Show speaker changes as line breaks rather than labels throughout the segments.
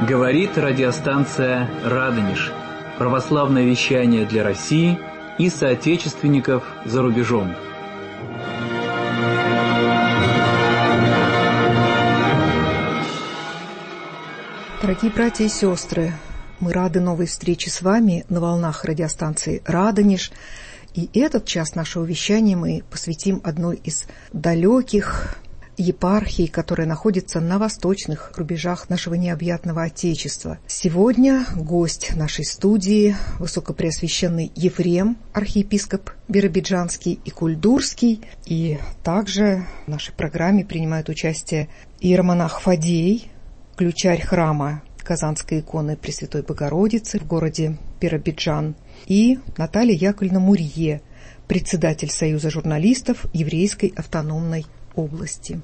Говорит радиостанция «Радонеж». Православное вещание для России и соотечественников за рубежом.
Дорогие братья и сестры, мы рады новой встрече с вами на волнах радиостанции «Радонеж». И этот час нашего вещания мы посвятим одной из далеких епархий, которая находится на восточных рубежах нашего необъятного Отечества. Сегодня гость нашей студии — высокопреосвященный Ефрем, архиепископ Биробиджанский и Кульдурский. И также в нашей программе принимает участие иеромонах Фадей, ключарь храма Казанской иконы Пресвятой Богородицы в городе Биробиджан, и Наталья Яковлевна Мурье, председатель Союза журналистов Еврейской автономной области.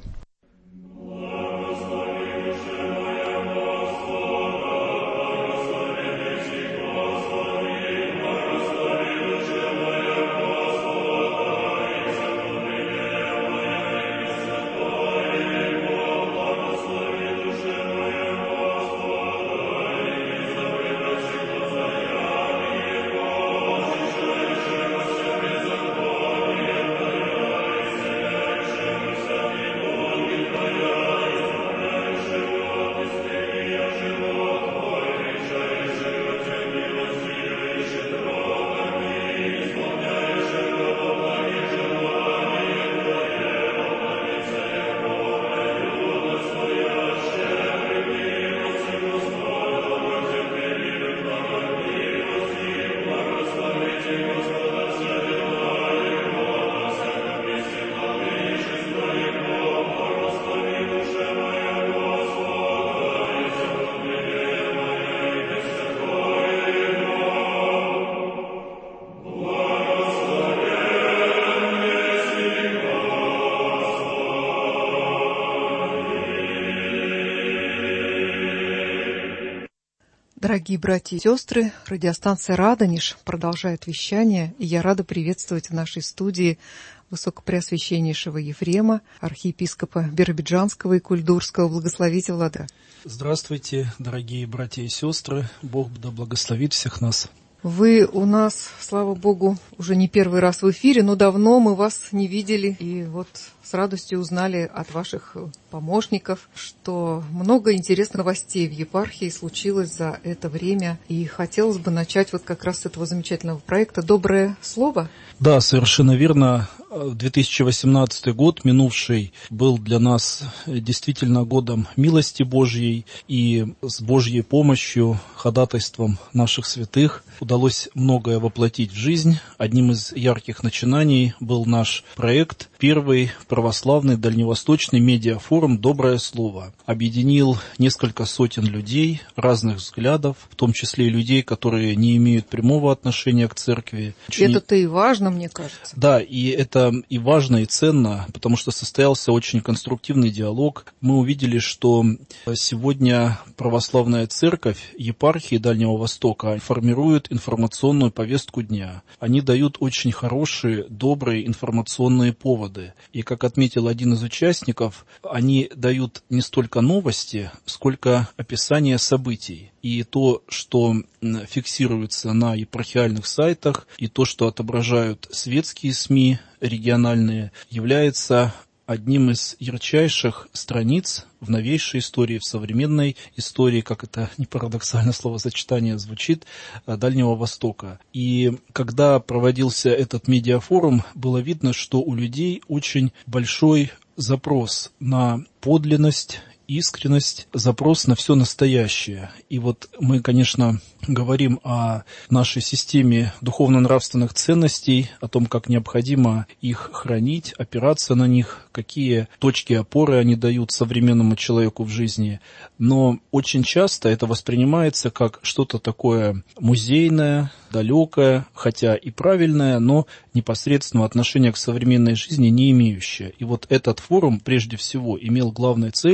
Дорогие братья и сестры, радиостанция «Радонеж» продолжает вещание, и я рада приветствовать в нашей студии высокопреосвященнейшего Ефрема, архиепископа Биробиджанского и Кульдурского. Благословите, Владыка.
Здравствуйте, дорогие братья и сестры. Бог да благословит всех нас.
Вы у нас, слава Богу, уже не первый раз в эфире, но давно мы вас не видели. И вот с радостью узнали от ваших помощников, что много интересных новостей в епархии случилось за это время. И хотелось бы начать вот как раз с этого замечательного проекта «Доброе слово».
Да, совершенно верно. 2018 год, минувший, был для нас действительно годом милости Божьей, и с Божьей помощью, ходатайством наших святых удалось многое воплотить в жизнь. Одним из ярких начинаний был наш проект, первый православный дальневосточный медиафорум «Доброе слово». Объединил несколько сотен людей разных взглядов, в том числе и людей, которые не имеют прямого отношения к церкви.
Это-то и важно, мне кажется.
Да, и это и важно, и ценно, потому что состоялся очень конструктивный диалог. Мы увидели, что сегодня православная церковь, епархии Дальнего Востока формируют информационную повестку дня. Они дают очень хорошие, добрые информационные поводы. И, как отметил один из участников, они дают не столько новости, сколько описание событий. И то, что фиксируется на епархиальных сайтах, и то, что отображают светские СМИ региональные, является одним из ярчайших страниц в новейшей истории, в современной истории, как это не парадоксально словосочетание звучит, Дальнего Востока. И когда проводился этот медиафорум, было видно, что у людей очень большой запрос на подлинность, искренность, запрос на все настоящее. И вот мы, конечно, говорим о нашей системе духовно-нравственных ценностей, о том, как необходимо их хранить, опираться на них, какие точки опоры они дают современному человеку в жизни. Но очень часто это воспринимается как что-то такое музейное, далекое, хотя и правильное, но непосредственного отношения к современной жизни не имеющее. И вот этот форум прежде всего имел главной целью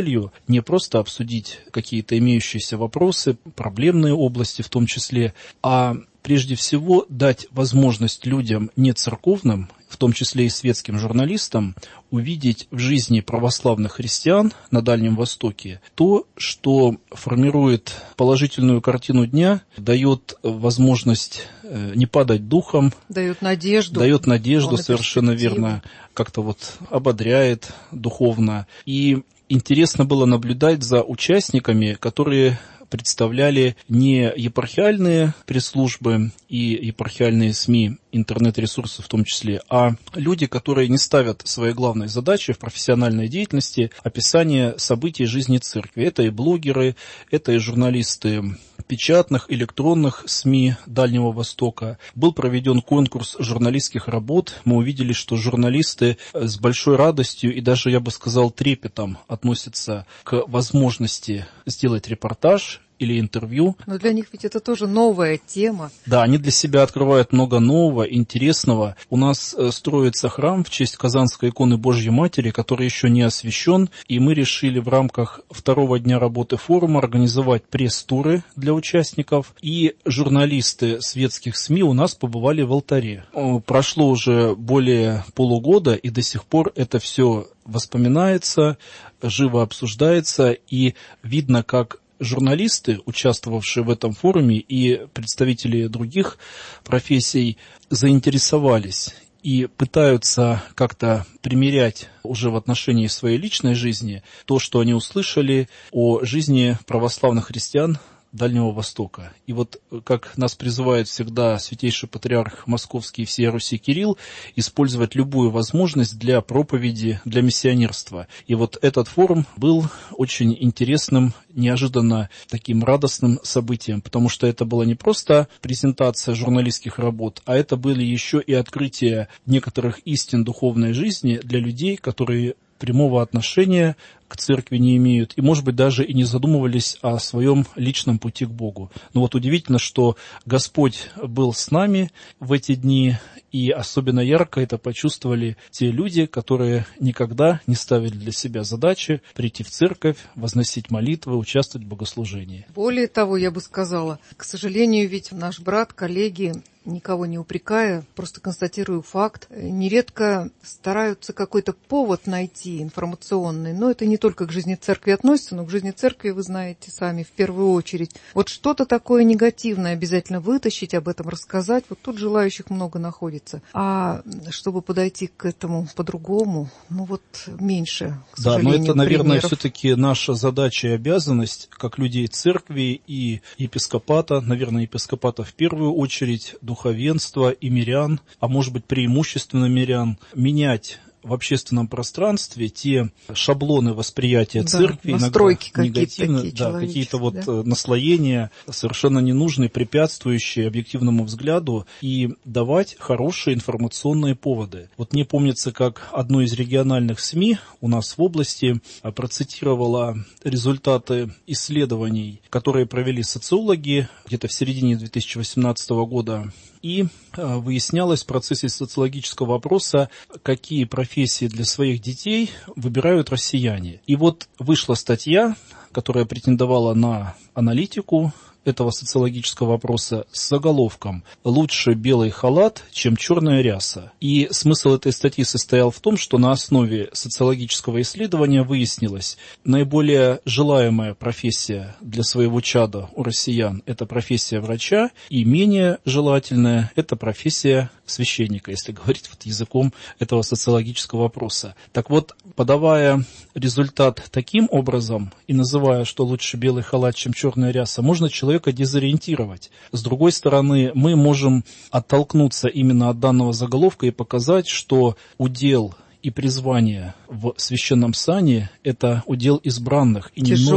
не просто обсудить какие-то имеющиеся вопросы, проблемные области в том числе, а прежде всего дать возможность людям нецерковным, в том числе и светским журналистам, увидеть в жизни православных христиан на Дальнем Востоке то, что формирует положительную картину дня, дает возможность не падать духом,
дает надежду,
совершенно верно, как-то вот ободряет духовно. И интересно было наблюдать за участниками, которые представляли не епархиальные пресс-службы и епархиальные СМИ, интернет-ресурсы в том числе, а люди, которые не ставят своей главной задачей в профессиональной деятельности описание событий жизни церкви. Это и блогеры, это и журналисты печатных, электронных СМИ Дальнего Востока. Был проведен конкурс журналистских работ. Мы увидели, что журналисты с большой радостью и даже, я бы сказал, трепетом относятся к возможности сделать репортаж или интервью.
Но для них ведь это тоже новая тема.
Да, они для себя открывают много нового, интересного. У нас строится храм в честь Казанской иконы Божьей Матери, который еще не освящен, и мы решили в рамках второго дня работы форума организовать пресс-туры для участников, и журналисты светских СМИ у нас побывали в алтаре. Прошло уже более полугода, и до сих пор это все воспоминается, живо обсуждается, и видно, как журналисты, участвовавшие в этом форуме, и представители других профессий заинтересовались и пытаются как-то примерять уже в отношении своей личной жизни то, что они услышали о жизни православных христиан Дальнего Востока. И вот как нас призывает всегда святейший патриарх Московский и всея Руси Кирилл, использовать любую возможность для проповеди, для миссионерства. И вот этот форум был очень интересным, неожиданно таким радостным событием, потому что это была не просто презентация журналистских работ, а это были еще и открытие некоторых истин духовной жизни для людей, которые прямого отношения к церкви не имеют и, может быть, даже и не задумывались о своем личном пути к Богу. Но вот удивительно, что Господь был с нами в эти дни, и особенно ярко это почувствовали те люди, которые никогда не ставили для себя задачи прийти в церковь, возносить молитвы, участвовать в богослужении.
Более того, я бы сказала, к сожалению, ведь наш брат, коллеги, никого не упрекая, просто констатирую факт, нередко стараются какой-то повод найти информационный, но это не только к жизни церкви относится, но к жизни церкви, вы знаете сами, в первую очередь. Вот что-то такое негативное обязательно вытащить, об этом рассказать, вот тут желающих много находится. А чтобы подойти к этому по-другому, ну вот меньше, к сожалению,
да, но это, наверное,
примеров.
все-таки наша задача и обязанность, как людей церкви и епископата, наверное, епископата в первую очередь, духовенства и мирян, а может быть преимущественно мирян, менять в общественном пространстве те шаблоны восприятия церкви,
настройки
иногда негативные, какие-то вот наслоения, совершенно ненужные, препятствующие объективному взгляду, и давать хорошие информационные поводы. Вот мне помнится, как одно из региональных СМИ у нас в области процитировало результаты исследований, которые провели социологи где-то в середине 2018 года, и выяснялось в процессе социологического опроса, какие профессии для своих детей выбирают россияне. И вот вышла статья, которая претендовала на аналитику этого социологического вопроса с заголовком «Лучше белый халат, чем черная ряса». И смысл этой статьи состоял в том, что на основе социологического исследования выяснилось, наиболее желаемая профессия для своего чада у россиян – это профессия врача, и менее желательная – это профессия священника, если говорить вот языком этого социологического вопроса. Так вот, подавая результат таким образом и называя, что лучше белый халат, чем черная ряса, можно человека дезориентировать. С другой стороны, мы можем оттолкнуться именно от данного заголовка и показать, что удел и призвание в священном сане – это удел избранных и немногих.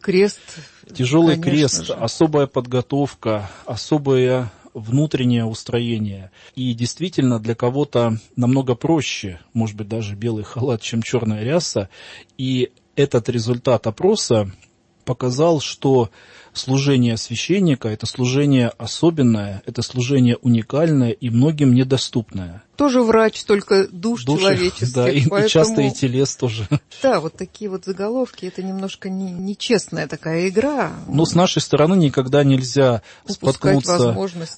Тяжелый крест, особая подготовка, особое внутреннее устроение. И действительно для кого-то намного проще, может быть, даже белый халат, чем черная ряса. И этот результат опроса показал, что служение священника – это служение особенное, это служение уникальное и многим недоступное.
Тоже врач, только душ человеческих.
Да, и часто и телес тоже.
Да, вот такие вот заголовки, это немножко нечестная такая игра.
Но с нашей стороны никогда нельзя споткнуться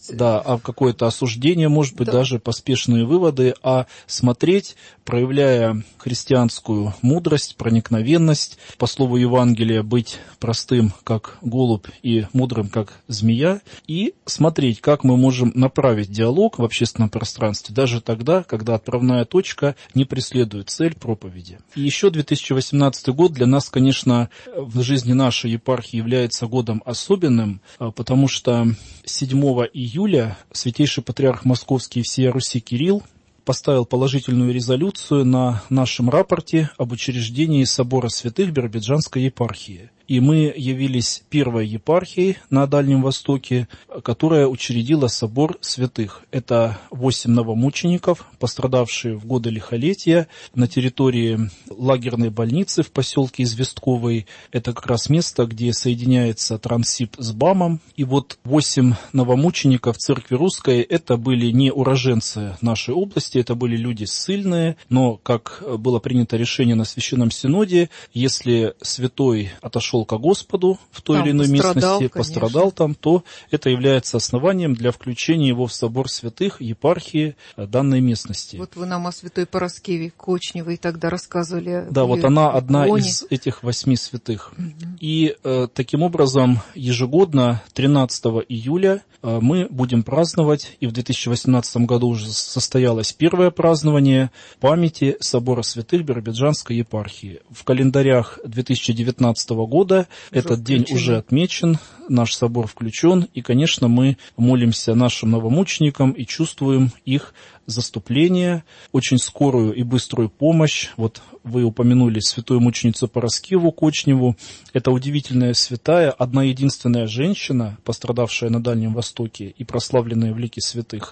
о какое-то осуждение, может быть, даже поспешные выводы, а смотреть, проявляя христианскую мудрость, проникновенность, по слову Евангелия, быть простым, как голубь, и мудрым, как змея, и смотреть, как мы можем направить диалог в общественном пространстве, даже тогда, когда отправная точка не преследует цель проповеди. И еще 2018 год для нас, конечно, в жизни нашей епархии является годом особенным, потому что 7 июля Святейший Патриарх Московский и всея Руси Кирилл поставил положительную резолюцию на нашем рапорте об учреждении Собора Святых Биробиджанской епархии. И мы явились первой епархией на Дальнем Востоке, которая учредила собор святых. Это 8 новомучеников, пострадавшие в годы лихолетия на территории лагерной больницы в поселке Известковой. Это как раз место, где соединяется Транссиб с БАМом. И вот 8 новомучеников Церкви Русской, это были не уроженцы нашей области, это были люди ссыльные, но, как было принято решение на Священном Синоде, если святой отошел ко Господу в той или иной местности, пострадал там, то это является основанием для включения его в собор святых епархии данной местности.
Вот вы нам о святой Параскеве Кочневой тогда рассказывали.
Да, вот она одна из этих 8 святых. И таким образом ежегодно 13 июля мы будем праздновать, и в 2018 году уже состоялось первое празднование памяти собора святых Биробиджанской епархии. В календарях 2019 года этот день уже отмечен, наш собор включен, и, конечно, мы молимся нашим новомученикам и чувствуем их заступление, очень скорую и быструю помощь. Вот вы упомянули святую мученицу Параскеву Кочневу. Это удивительная святая, одна единственная женщина, пострадавшая на Дальнем Востоке и прославленная в лике святых.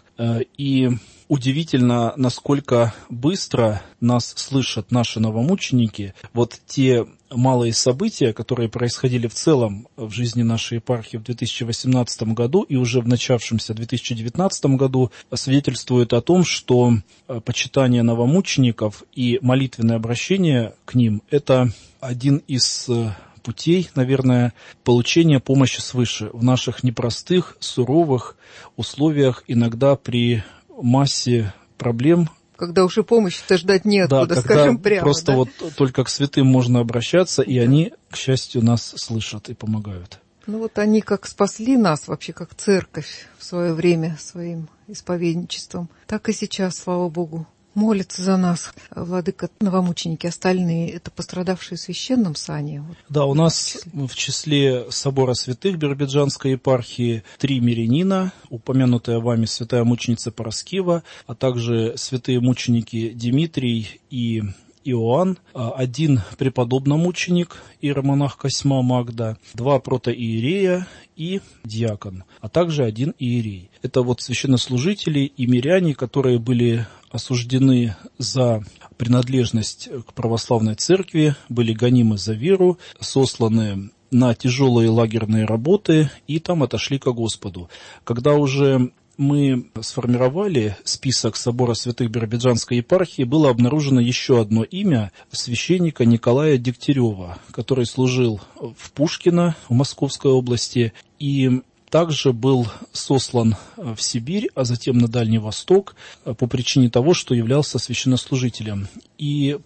И удивительно, насколько быстро нас слышат наши новомученики. Вот те малые события, которые происходили в целом в жизни нашей епархии в 2018 году и уже в начавшемся 2019 году, свидетельствуют о том, что почитание новомучеников и молитвенное обращение к ним – это один из путей, наверное, получения помощи свыше в наших непростых, суровых условиях, иногда при массе проблем.
Когда уже помощи-то ждать неоткуда, скажем прямо.
Просто вот только к святым можно обращаться, и они, к счастью, нас слышат и помогают.
Ну вот они как спасли нас, вообще как церковь в свое время своим исповедничеством, так и сейчас, слава Богу, молятся за нас. Владыка, новомученики остальные, это пострадавшие в священном сане?
Да, у нас в числе собора святых Биробиджанской епархии 3 мирянина, упомянутая вами святая мученица Параскева, а также святые мученики Димитрий и Иоанн, 1 преподобномученик, иеромонах Косьма Магда, 2 протоиерея и диакон, а также 1 иерей. Это вот священнослужители и миряне, которые были осуждены за принадлежность к православной церкви, были гонимы за веру, сосланы на тяжелые лагерные работы и там отошли ко Господу. Когда уже мы сформировали список собора святых Биробиджанской епархии, было обнаружено еще одно имя священника Николая Дегтярева, который служил в Пушкино в Московской области и также был сослан в Сибирь, а затем на Дальний Восток по причине того, что являлся священнослужителем. И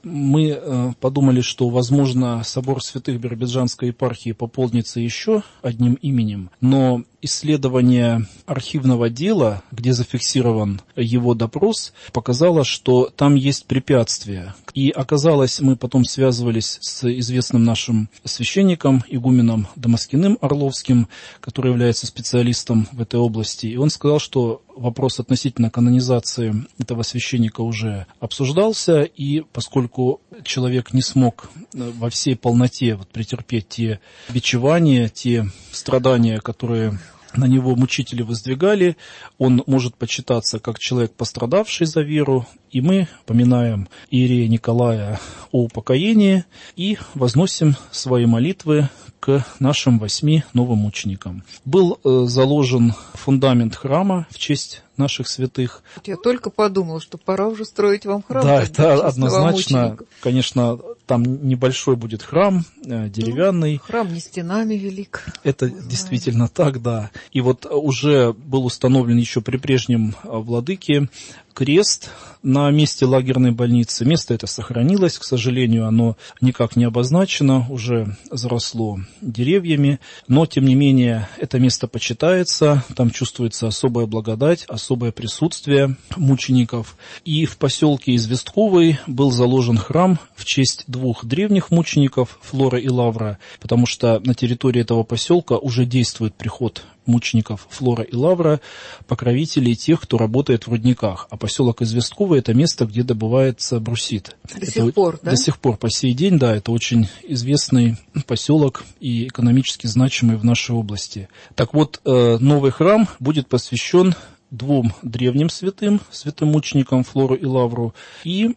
мы подумали, что, возможно, собор святых Биробиджанской епархии пополнится еще одним именем, но исследование архивного дела, где зафиксирован его допрос, показало, что там есть препятствия. И оказалось, мы потом связывались с известным нашим священником, игуменом Дамаскиным Орловским, который является специалистом в этой области. И он сказал, что вопрос относительно канонизации этого священника уже обсуждался, и поскольку человек не смог во всей полноте претерпеть те бичевания, те страдания, которые на него мучители воздвигали, он может почитаться как человек, пострадавший за веру, и мы поминаем иерея Николая о упокоении и возносим свои молитвы к нашим 8 новомученикам. Был заложен фундамент храма в честь наших святых.
Я только подумал, что пора уже строить вам храм.
Да, это однозначно, конечно, там небольшой будет храм, деревянный.
Храм не стенами велик.
Это действительно так, да. И вот уже был установлен еще при прежнем владыке крест на месте лагерной больницы. Место это сохранилось, к сожалению, оно никак не обозначено, уже заросло деревьями, но, тем не менее, это место почитается, там чувствуется особая благодать, особое присутствие мучеников. И в поселке Известковый был заложен храм в честь 2 древних мучеников, Флора и Лавра, потому что на территории этого поселка уже действует приход мучеников Флора и Лавра, покровителей тех, кто работает в рудниках. А поселок Известковый – это место, где добывается брусит.
До сих пор, да?
До сих пор, по сей день, да, это очень известный поселок и экономически значимый в нашей области. Так вот, новый храм будет посвящен 2 древним святым мученикам Флору и Лавру, и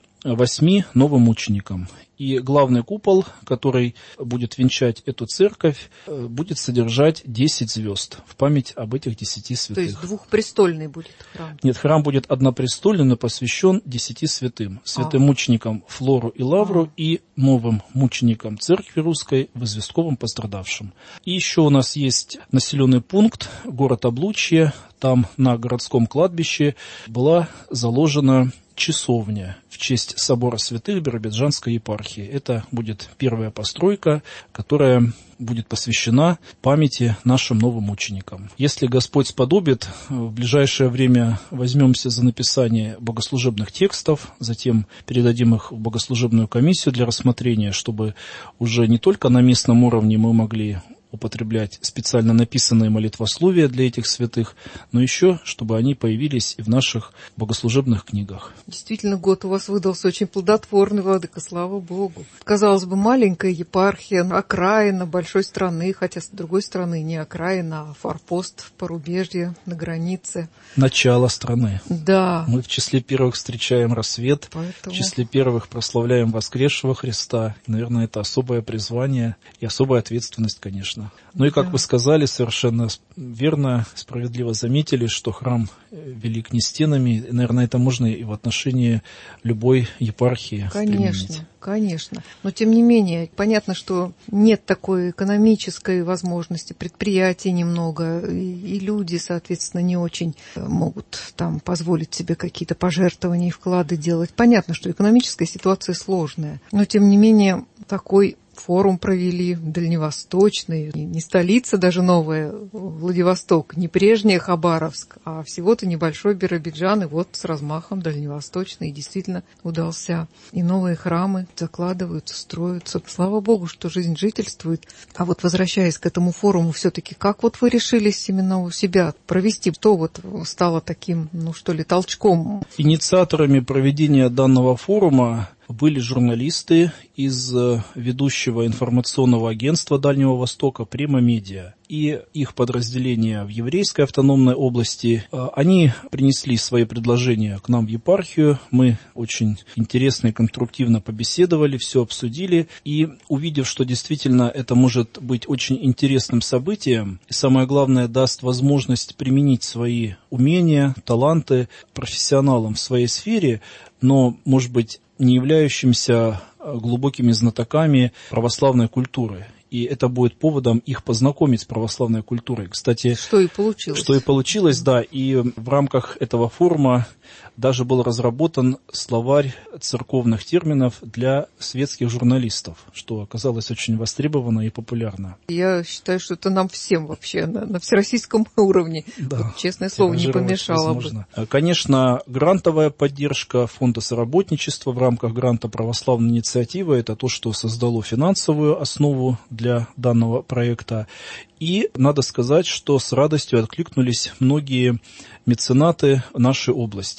8 новомученикам. И главный купол, который будет венчать эту церковь, будет содержать 10 звезд в память об этих 10 святых.
То есть двухпрестольный будет храм?
Нет, храм будет однопрестольный, но посвящен 10 святым. Святым мученикам Флору и Лавру и новым мученикам Церкви Русской в Известковом пострадавшим. И еще у нас есть населенный пункт, город Облучье. Там на городском кладбище была заложена часовня в честь собора святых Биробиджанской епархии. Это будет первая постройка, которая будет посвящена памяти нашим новым мученикам. Если Господь сподобит, в ближайшее время возьмемся за написание богослужебных текстов, затем передадим их в богослужебную комиссию для рассмотрения, чтобы уже не только на местном уровне мы могли употреблять специально написанные молитвословия для этих святых, но еще, чтобы они появились и в наших богослужебных книгах.
Действительно, год у вас выдался очень плодотворный, владыка, слава Богу. Казалось бы, маленькая епархия, окраина большой страны, хотя с другой стороны не окраина, а форпост в порубежье, на границе.
Начало страны.
Да.
Мы в числе первых встречаем рассвет, в числе первых прославляем воскресшего Христа. И, наверное, это особое призвание и особая ответственность, конечно. Ну и, как вы сказали, совершенно верно, справедливо заметили, что храм велик не стенами. Наверное, это можно и в отношении любой епархии применить.
Конечно. Но, тем не менее, понятно, что нет такой экономической возможности, предприятий немного, и люди, соответственно, не очень могут там позволить себе какие-то пожертвования и вклады делать. Понятно, что экономическая ситуация сложная, но, тем не менее, такой форум провели дальневосточный, не столица даже новая, Владивосток, не прежняя Хабаровск, а всего-то небольшой Биробиджан, и вот с размахом дальневосточный, и действительно удался. И новые храмы закладываются, строятся. Слава Богу, что жизнь жительствует. А вот возвращаясь к этому форуму, все-таки как вот вы решились именно у себя провести? Что вот стало таким, толчком?
Инициаторами проведения данного форума были журналисты из ведущего информационного агентства Дальнего Востока «Према Медиа» и их подразделения в Еврейской автономной области. Они принесли свои предложения к нам в епархию. Мы очень интересно и конструктивно побеседовали, все обсудили. И увидев, что действительно это может быть очень интересным событием, и самое главное, даст возможность применить свои умения, таланты профессионалам в своей сфере, но, может быть, не являющимся глубокими знатоками православной культуры. И это будет поводом их познакомить с православной культурой. Кстати,
что и получилось,
да. И в рамках этого форума даже был разработан словарь церковных терминов для светских журналистов, что оказалось очень востребовано и популярно.
Я считаю, что это нам всем вообще на всероссийском уровне,
да,
честное слово, не помешало бы.
Конечно, грантовая поддержка фонда соработничества в рамках гранта православной инициативы – это то, что создало финансовую основу для данного проекта. И надо сказать, что с радостью откликнулись многие меценаты нашей области.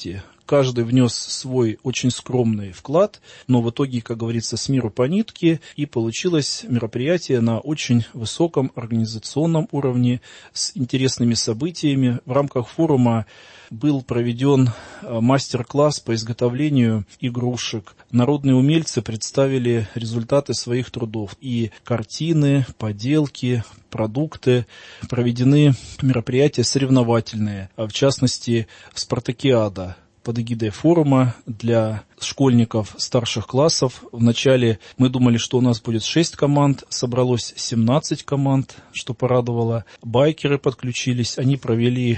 Каждый внес свой очень скромный вклад, но в итоге, как говорится, с миру по нитке, и получилось мероприятие на очень высоком организационном уровне с интересными событиями. В рамках форума был проведен мастер-класс по изготовлению игрушек. Народные умельцы представили результаты своих трудов. И картины, поделки, продукты. Проведены мероприятия соревновательные, в частности, спартакиада под эгидой форума для школьников старших классов. Вначале мы думали, что у нас будет 6 команд, собралось 17 команд, что порадовало. Байкеры подключились, они провели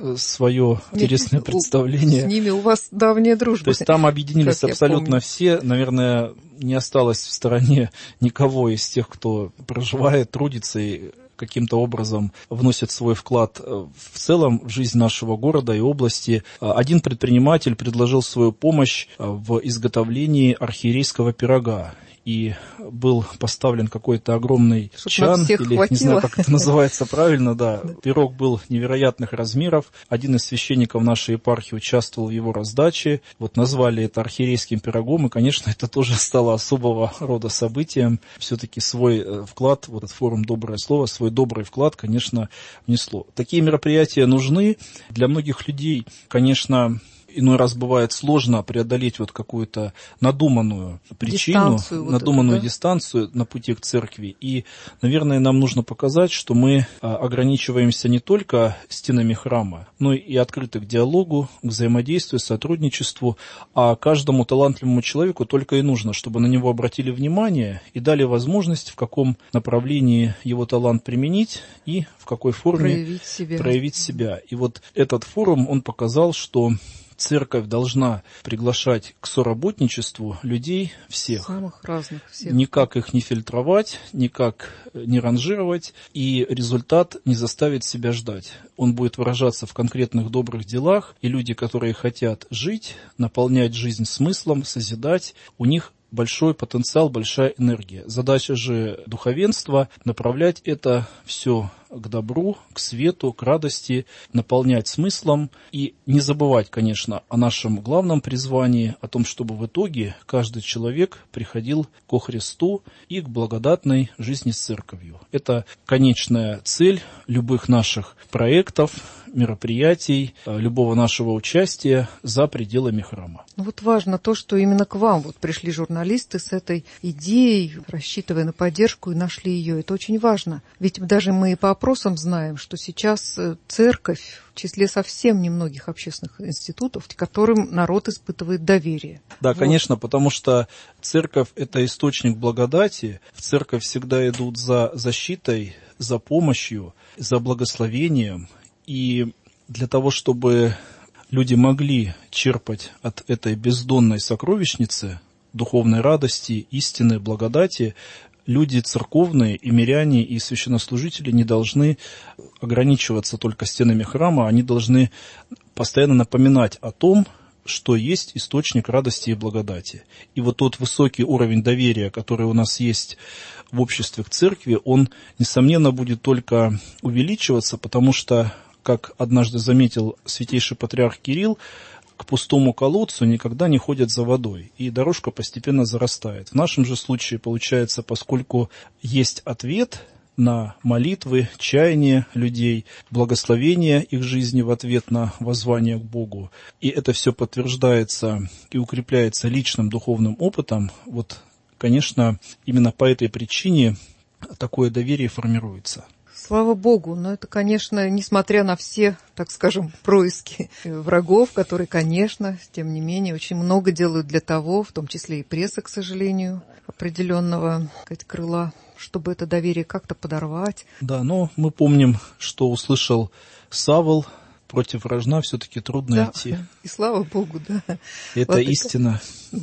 свое интересное представление.
С ними у вас давняя дружба.
То есть там объединились абсолютно все. Наверное, не осталось в стороне никого из тех, кто проживает, трудится и каким-то образом вносит свой вклад в целом в жизнь нашего города и области. Один предприниматель предложил свою помощь в изготовлении архиерейского пирога. И был поставлен какой-то огромный чан, или
хватило.
Не знаю, как это называется правильно, да. Пирог был невероятных размеров. Один из священников нашей епархии участвовал в его раздаче. Вот назвали это архиерейским пирогом, и, конечно, это тоже стало особого рода событием. Все-таки свой вклад, вот этот форум «Доброе слово», свой добрый вклад, конечно, внесло. Такие мероприятия нужны. Для многих людей, конечно, иной раз бывает сложно преодолеть вот какую-то надуманную причину, дистанцию на пути к церкви. И, наверное, нам нужно показать, что мы ограничиваемся не только стенами храма, но и открыты к диалогу, к взаимодействию, сотрудничеству. А каждому талантливому человеку только и нужно, чтобы на него обратили внимание и дали возможность, в каком направлении его талант применить и в какой форме проявить себя. И вот этот форум, он показал, что церковь должна приглашать к соработничеству людей всех.
Самых разных всех.
Никак их не фильтровать, никак не ранжировать, и результат не заставит себя ждать. Он будет выражаться в конкретных добрых делах, и люди, которые хотят жить, наполнять жизнь смыслом, созидать, у них большой потенциал, большая энергия. Задача же духовенства — направлять это все к добру, к свету, к радости, наполнять смыслом и не забывать, конечно, о нашем главном призвании, о том, чтобы в итоге каждый человек приходил ко Христу и к благодатной жизни с церковью. Это конечная цель любых наших проектов, мероприятий, любого нашего участия за пределами храма.
Вот важно то, что именно к вам вот пришли журналисты с этой идеей, рассчитывая на поддержку, и нашли ее. Это очень важно. Ведь даже мы по опросам знаем, что сейчас церковь в числе совсем немногих общественных институтов, к которым народ испытывает доверие.
Да,
вот.
Конечно, потому что церковь — это источник благодати. В церковь всегда идут за защитой, за помощью, за благословением. И для того, чтобы люди могли черпать от этой бездонной сокровищницы духовной радости, истины, благодати, люди церковные, и миряне, и священнослужители не должны ограничиваться только стенами храма, они должны постоянно напоминать о том, что есть источник радости и благодати. И вот тот высокий уровень доверия, который у нас есть в обществе к церкви, он, несомненно, будет только увеличиваться, потому что, как однажды заметил святейший патриарх Кирилл, к пустому колодцу никогда не ходят за водой, и дорожка постепенно зарастает. В нашем же случае получается, поскольку есть ответ на молитвы, чаяния людей, благословения их жизни в ответ на воззвание к Богу, и это все подтверждается и укрепляется личным духовным опытом, вот, конечно, именно по этой причине такое доверие формируется.
Слава Богу, но это, конечно, несмотря на все, так скажем, происки врагов, которые, конечно, тем не менее, очень много делают для того, в том числе и пресса, к сожалению, определенного, так сказать, крыла, чтобы это доверие как-то подорвать.
Да, но мы помним, что услышал Савл: против рожна все-таки трудно идти.
И слава Богу, да.
Это
Владыка,
истина.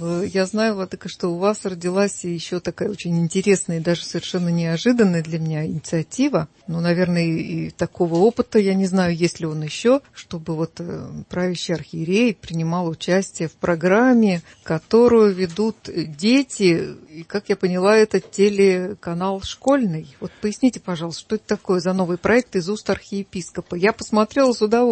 Я знаю, Владыка, что у вас родилась еще такая очень интересная и даже совершенно неожиданная для меня инициатива. Ну, наверное, и такого опыта, я не знаю, есть ли он еще, чтобы вот правящий архиерей принимал участие в программе, которую ведут дети. И, как я поняла, это телеканал школьный. Вот поясните, пожалуйста, что это такое за новый проект из уст архиепископа? Я посмотрела с удовольствием.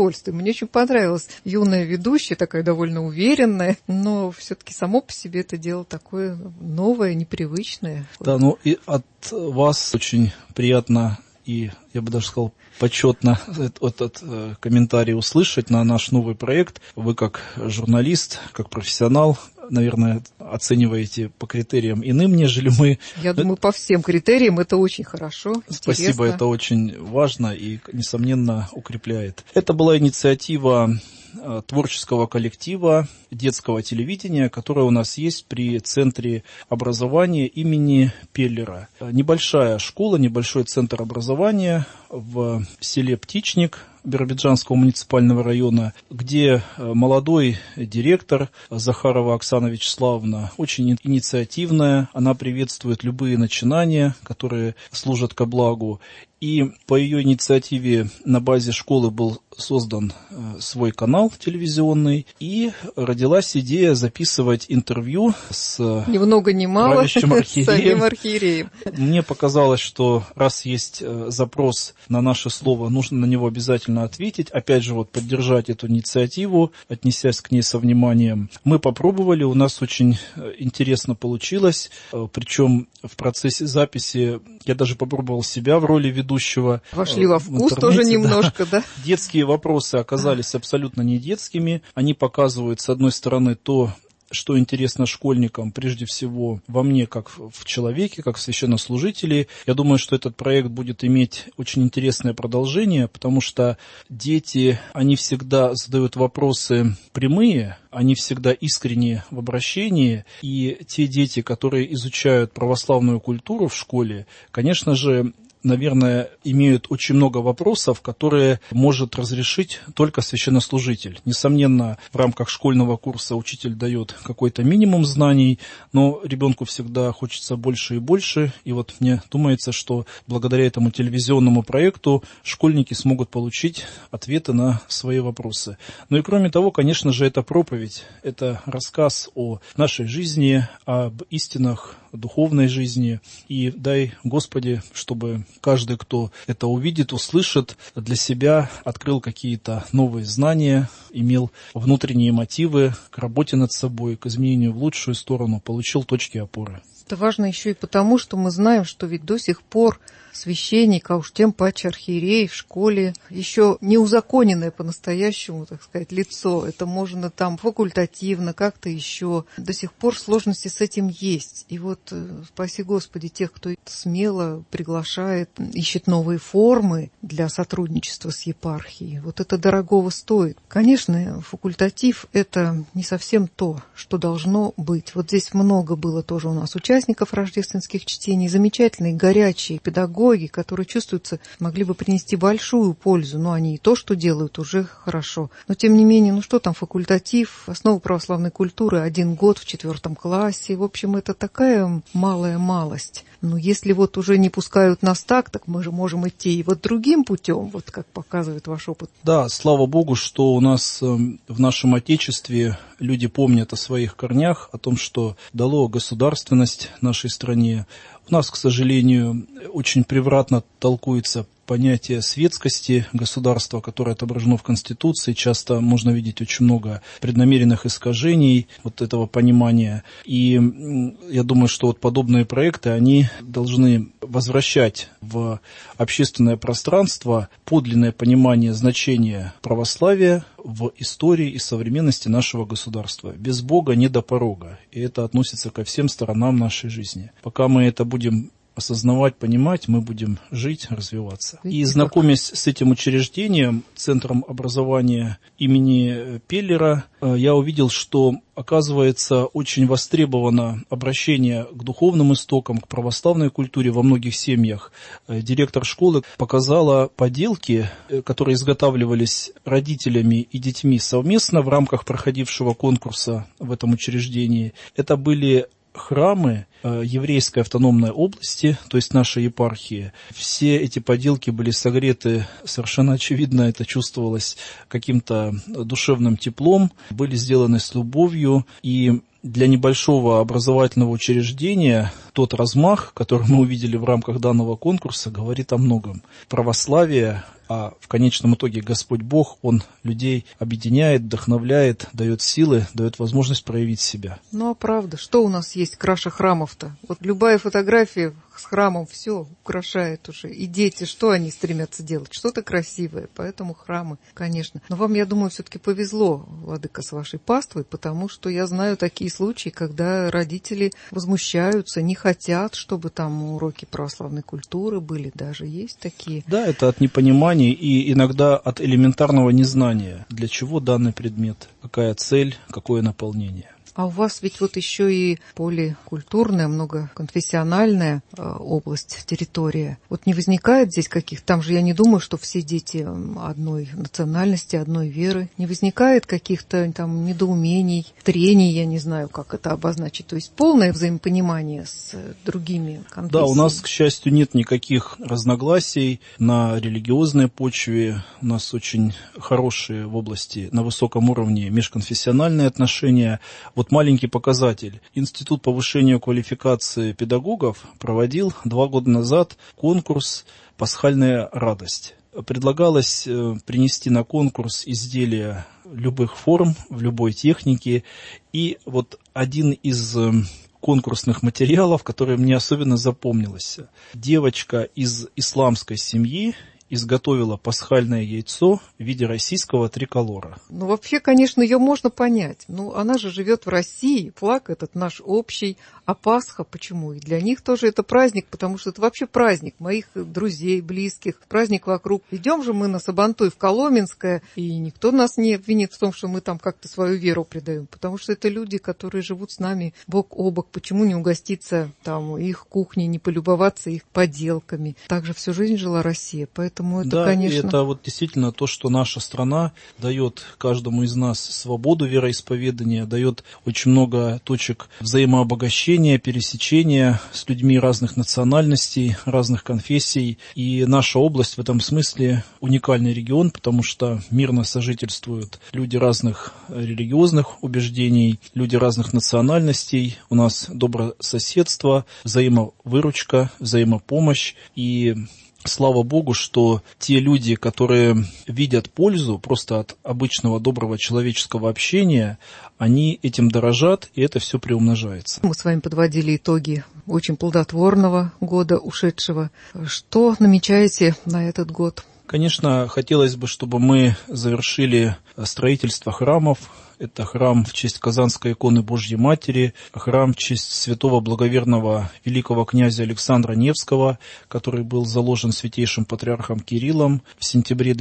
удовольствием. Мне очень понравилась юная ведущая, такая довольно уверенная, но все-таки само по себе это дело такое новое, непривычное.
Да, ну и от вас очень приятно и, я бы даже сказал, почетно этот комментарий услышать на наш новый проект. Вы как журналист, как профессионал, наверное, оцениваете по критериям иным, нежели мы.
Я думаю, по всем критериям это очень хорошо.
Спасибо, это очень важно и, несомненно, укрепляет. Это была инициатива творческого коллектива детского телевидения, которое у нас есть при Центре образования имени Пеллера. Небольшая школа, небольшой центр образования в селе Птичник Биробиджанского муниципального района, где молодой директор Захарова Оксана Вячеславовна очень инициативная, она приветствует любые начинания, которые служат ко благу. И по ее инициативе на базе школы был создан свой канал телевизионный, и родилась идея записывать интервью с
ни много ни мало
правящим архиереем.
Самим архиереем.
Мне показалось, что раз есть запрос на наше слово, нужно на него обязательно ответить. Опять же, поддержать эту инициативу, отнесясь к ней со вниманием. Мы попробовали, у нас очень интересно получилось, причем в процессе записи я даже попробовал себя в роли ведущего.
Вошли во вкус тоже немножко, да?
Детские вопросы оказались абсолютно не детскими. Они показывают, с одной стороны, то, что интересно школьникам, прежде всего во мне, как в человеке, как в священнослужителе. Я думаю, что этот проект будет иметь очень интересное продолжение, потому что дети, они всегда задают вопросы прямые, они всегда искренние в обращении, и те дети, которые изучают православную культуру в школе, конечно же, наверное, имеют очень много вопросов, которые может разрешить только священнослужитель. Несомненно, в рамках школьного курса учитель дает какой-то минимум знаний, но ребенку всегда хочется больше и больше. И мне думается, что благодаря этому телевизионному проекту школьники смогут получить ответы на свои вопросы. Ну и кроме того, конечно же, это проповедь, это рассказ о нашей жизни, об истинах духовной жизни. И дай, Господи, чтобы каждый, кто это увидит, услышит, для себя открыл какие-то новые знания, имел внутренние мотивы к работе над собой, к изменению в лучшую сторону, получил точки опоры.
Это важно еще и потому, что мы знаем, что ведь до сих пор священник, а уж тем паче архиерей в школе, еще не узаконенное по-настоящему, так сказать, лицо. Это можно там факультативно, как-то еще. До сих пор сложности с этим есть. И спаси Господи тех, кто смело приглашает, ищет новые формы для сотрудничества с епархией. Это дорогого стоит. Конечно, факультатив – это не совсем то, что должно быть. Здесь много было тоже у нас участников рождественских чтений, замечательные, горячие педагоги, которые, чувствуются, могли бы принести большую пользу. Но они и то, что делают, уже хорошо. Но, тем не менее, что там факультатив, основа православной культуры, 1 год в 4 классе. В общем, это такая малая малость. Но если уже не пускают нас так мы же можем идти и другим путем, как показывает ваш опыт.
Да, слава Богу, что у нас в нашем Отечестве люди помнят о своих корнях, о том, что дало государственность нашей стране. У нас, к сожалению, очень превратно толкуется понятие светскости государства, которое отображено в Конституции. Часто можно видеть очень много преднамеренных искажений этого понимания. И я думаю, что подобные проекты, они должны возвращать в общественное пространство подлинное понимание значения православия в истории и современности нашего государства. Без Бога не до порога. И это относится ко всем сторонам нашей жизни. Пока мы это будем осознавать, понимать, мы будем жить, развиваться. И знакомясь с этим учреждением, Центром образования имени Пеллера, я увидел, что, оказывается, очень востребовано обращение к духовным истокам, к православной культуре во многих семьях. Директор школы показала поделки, которые изготавливались родителями и детьми совместно в рамках проходившего конкурса в этом учреждении. Это были храмы еврейской автономной области, то есть нашей епархии. Все эти поделки были согреты, совершенно очевидно, это чувствовалось каким-то душевным теплом, были сделаны с любовью, и для небольшого образовательного учреждения тот размах, который мы увидели в рамках данного конкурса, говорит о многом. Православие, а в конечном итоге Господь Бог, Он людей объединяет, вдохновляет, дает силы, дает возможность проявить себя.
Ну а правда, что у нас есть краше храмов-то? Вот любая фотография с храмом все украшает уже. И дети, что они стремятся делать? Что-то красивое. Поэтому храмы, конечно. Но вам, я думаю, все-таки повезло, владыка, с вашей паствой, потому что я знаю такие случаи, когда родители возмущаются, не хотят, чтобы там уроки православной культуры были. Даже есть такие.
Да, это от непонимания и иногда от элементарного незнания, для чего данный предмет, какая цель, какое наполнение.
А у вас ведь вот еще и поликультурная, многоконфессиональная область, территория. Вот не возникает здесь каких-то, там же я не думаю, что все дети одной национальности, одной веры. Не возникает каких-то там недоумений, трений, я не знаю, как это обозначить. То есть полное взаимопонимание с другими конфессиями.
Да, у нас, к счастью, нет никаких разногласий на религиозной почве. У нас очень хорошие в области, на высоком уровне межконфессиональные отношения. Вот маленький показатель. Институт повышения квалификации педагогов проводил 2 года назад конкурс «Пасхальная радость». Предлагалось принести на конкурс изделия любых форм, в любой технике. И вот один из конкурсных материалов, который мне особенно запомнился. Девочка из исламской семьи изготовила пасхальное яйцо в виде российского триколора.
Ну, вообще, конечно, ее можно понять. Ну, она же живет в России, флаг этот наш общий. А Пасха почему? И для них тоже это праздник, потому что это вообще праздник моих друзей, близких, праздник вокруг. Идем же мы на Сабантуй в Коломенское, и никто нас не обвинит в том, что мы там как-то свою веру предаем, потому что это люди, которые живут с нами бок о бок. Почему не угоститься там их кухней, не полюбоваться их поделками? Так же всю жизнь жила Россия, поэтому это,
да,
конечно...
это вот действительно то, что наша страна дает каждому из нас свободу вероисповедания, дает очень много точек взаимообогащения, пересечения с людьми разных национальностей, разных конфессий. И наша область в этом смысле уникальный регион, потому что мирно сожительствуют люди разных религиозных убеждений, люди разных национальностей. У нас добрососедство, взаимовыручка, взаимопомощь. И слава Богу, что те люди, которые видят пользу просто от обычного доброго человеческого общения, они этим дорожат, и это все приумножается.
Мы с вами подводили итоги очень плодотворного года ушедшего. Что намечаете на этот год?
Конечно, хотелось бы, чтобы мы завершили строительство храмов. Это храм в честь Казанской иконы Божьей Матери, храм в честь святого благоверного великого князя Александра Невского, который был заложен святейшим патриархом Кириллом в сентябре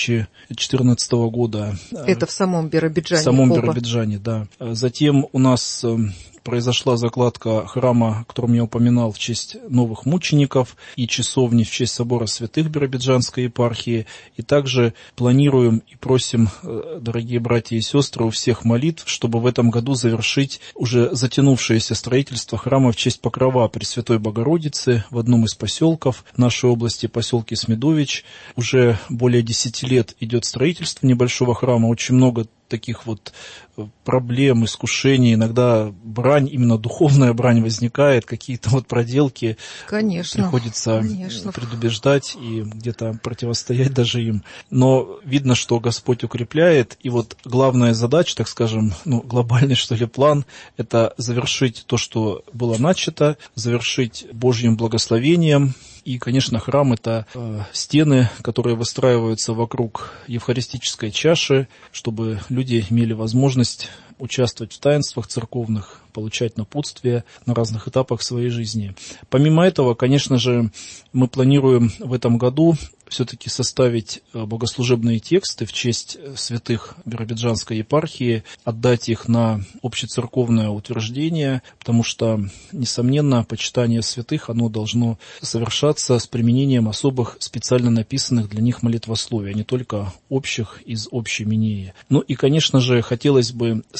2014 года.
Это в самом Биробиджане.
В самом Биробиджане, да. Затем у нас произошла закладка храма, о котором я упоминал, в честь новых мучеников и часовни в честь собора святых Биробиджанской епархии. И также планируем и просим, дорогие братья и сестры, у всех молитв, чтобы в этом году завершить уже затянувшееся строительство храма в честь Покрова Пресвятой Богородицы в одном из поселков нашей области, поселке Смедович. Уже более 10 лет идет строительство небольшого храма, очень много таких вот проблем, искушений, иногда брань, именно духовная брань возникает, какие-то вот проделки.
Конечно,
приходится предубеждать и где-то противостоять даже им. Но видно, что Господь укрепляет, и вот главная задача, так скажем, глобальный, что ли, план, это завершить то, что было начато, завершить Божьим благословением. И, конечно, храм – это стены, которые выстраиваются вокруг евхаристической чаши, чтобы люди имели возможность участвовать в таинствах церковных, получать напутствие на разных этапах своей жизни. Помимо этого, конечно же, мы планируем в этом году все-таки составить богослужебные тексты в честь святых Биробиджанской епархии, отдать их на общецерковное утверждение, потому что, несомненно, почитание святых, оно должно совершаться с применением особых специально написанных для них молитвословий, а не только общих из общей минеи. Ну и, конечно же, хотелось бы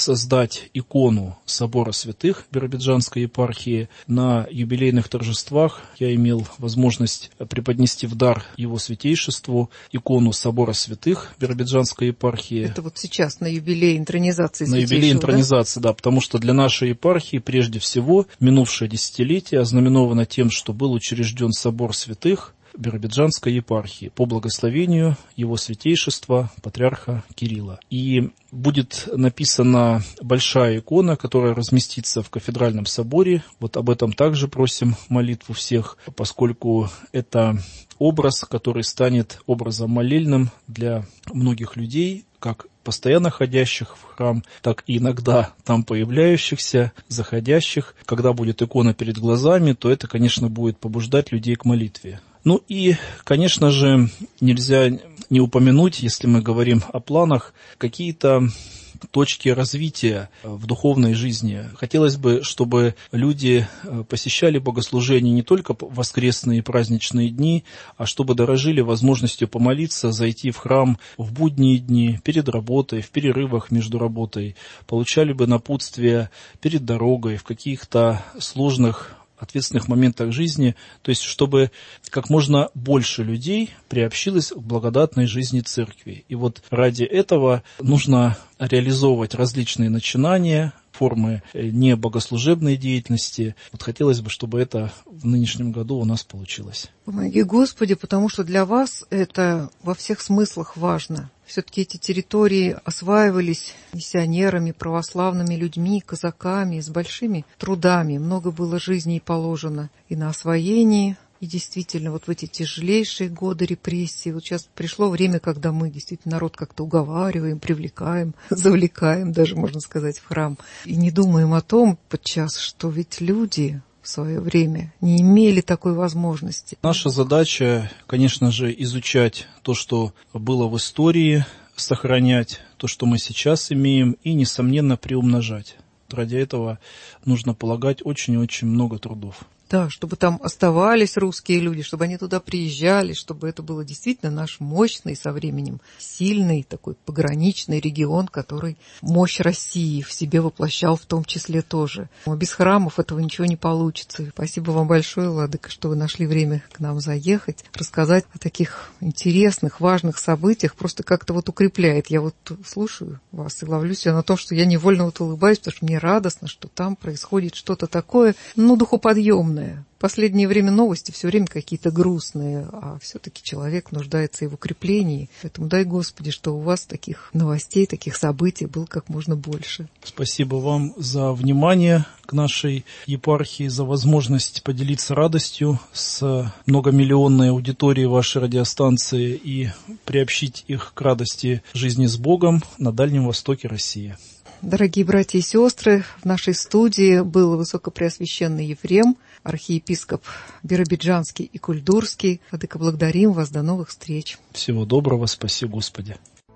воссоздать икону собора святых Биробиджанской епархии. На юбилейных торжествах я имел возможность преподнести в дар его святейшеству икону собора святых Биробиджанской епархии.
Это вот сейчас на юбилей интронизации
святейшего. На юбилей интронизации, да, потому что для нашей епархии прежде всего минувшее десятилетие ознаменовано тем, что был учрежден собор святых Биробиджанской епархии по благословению его святейшества патриарха Кирилла. И будет написана большая икона, которая разместится в кафедральном соборе. Вот об этом также просим молитву всех, поскольку это образ, который станет образом молельным для многих людей, как постоянно ходящих в храм, так и иногда там появляющихся, заходящих. Когда будет икона перед глазами, то это, конечно, будет побуждать людей к молитве. Ну и, конечно же, нельзя не упомянуть, если мы говорим о планах, какие-то точки развития в духовной жизни. Хотелось бы, чтобы люди посещали богослужения не только в воскресные и праздничные дни, а чтобы дорожили возможностью помолиться, зайти в храм в будние дни, перед работой, в перерывах между работой, получали бы напутствие перед дорогой, в каких-то сложных ответственных моментах жизни, то есть чтобы как можно больше людей приобщилось к благодатной жизни церкви. И вот ради этого нужно реализовывать различные начинания, формы небогослужебной деятельности. Вот хотелось бы, чтобы это в нынешнем году у нас получилось.
Помоги, Господи, потому что для вас это во всех смыслах важно. Все-таки эти территории осваивались миссионерами, православными людьми, казаками, с большими трудами. Много было жизней положено и на освоении. И действительно, вот в эти тяжелейшие годы репрессий, вот сейчас пришло время, когда мы действительно народ как-то уговариваем, привлекаем, завлекаем, даже можно сказать, в храм. И не думаем о том подчас, что ведь люди в свое время не имели такой возможности.
Наша задача, конечно же, изучать то, что было в истории, сохранять то, что мы сейчас имеем, и, несомненно, приумножать. Ради этого нужно полагать очень-очень много трудов.
Да, чтобы там оставались русские люди, чтобы они туда приезжали, чтобы это было действительно наш мощный со временем, сильный такой пограничный регион, который мощь России в себе воплощал в том числе тоже. Но без храмов этого ничего не получится. И спасибо вам большое, владыка, что вы нашли время к нам заехать, рассказать о таких интересных, важных событиях, просто как-то вот укрепляет. Я вот слушаю вас и ловлю себя на том, что я невольно вот улыбаюсь, потому что мне радостно, что там происходит что-то такое, духоподъемное. В последнее время новости все время какие-то грустные, а все-таки человек нуждается и в укреплении. Поэтому дай, Господи, что у вас таких новостей, таких событий было как можно больше.
Спасибо вам за внимание к нашей епархии, за возможность поделиться радостью с многомиллионной аудиторией вашей радиостанции и приобщить их к радости жизни с Богом на Дальнем Востоке России.
Дорогие братья и сестры, в нашей студии был Высокопреосвященный Ефрем, архиепископ Биробиджанский и Кульдурский. Владыка, благодарим вас. До новых встреч.
Всего доброго. Спаси Господи.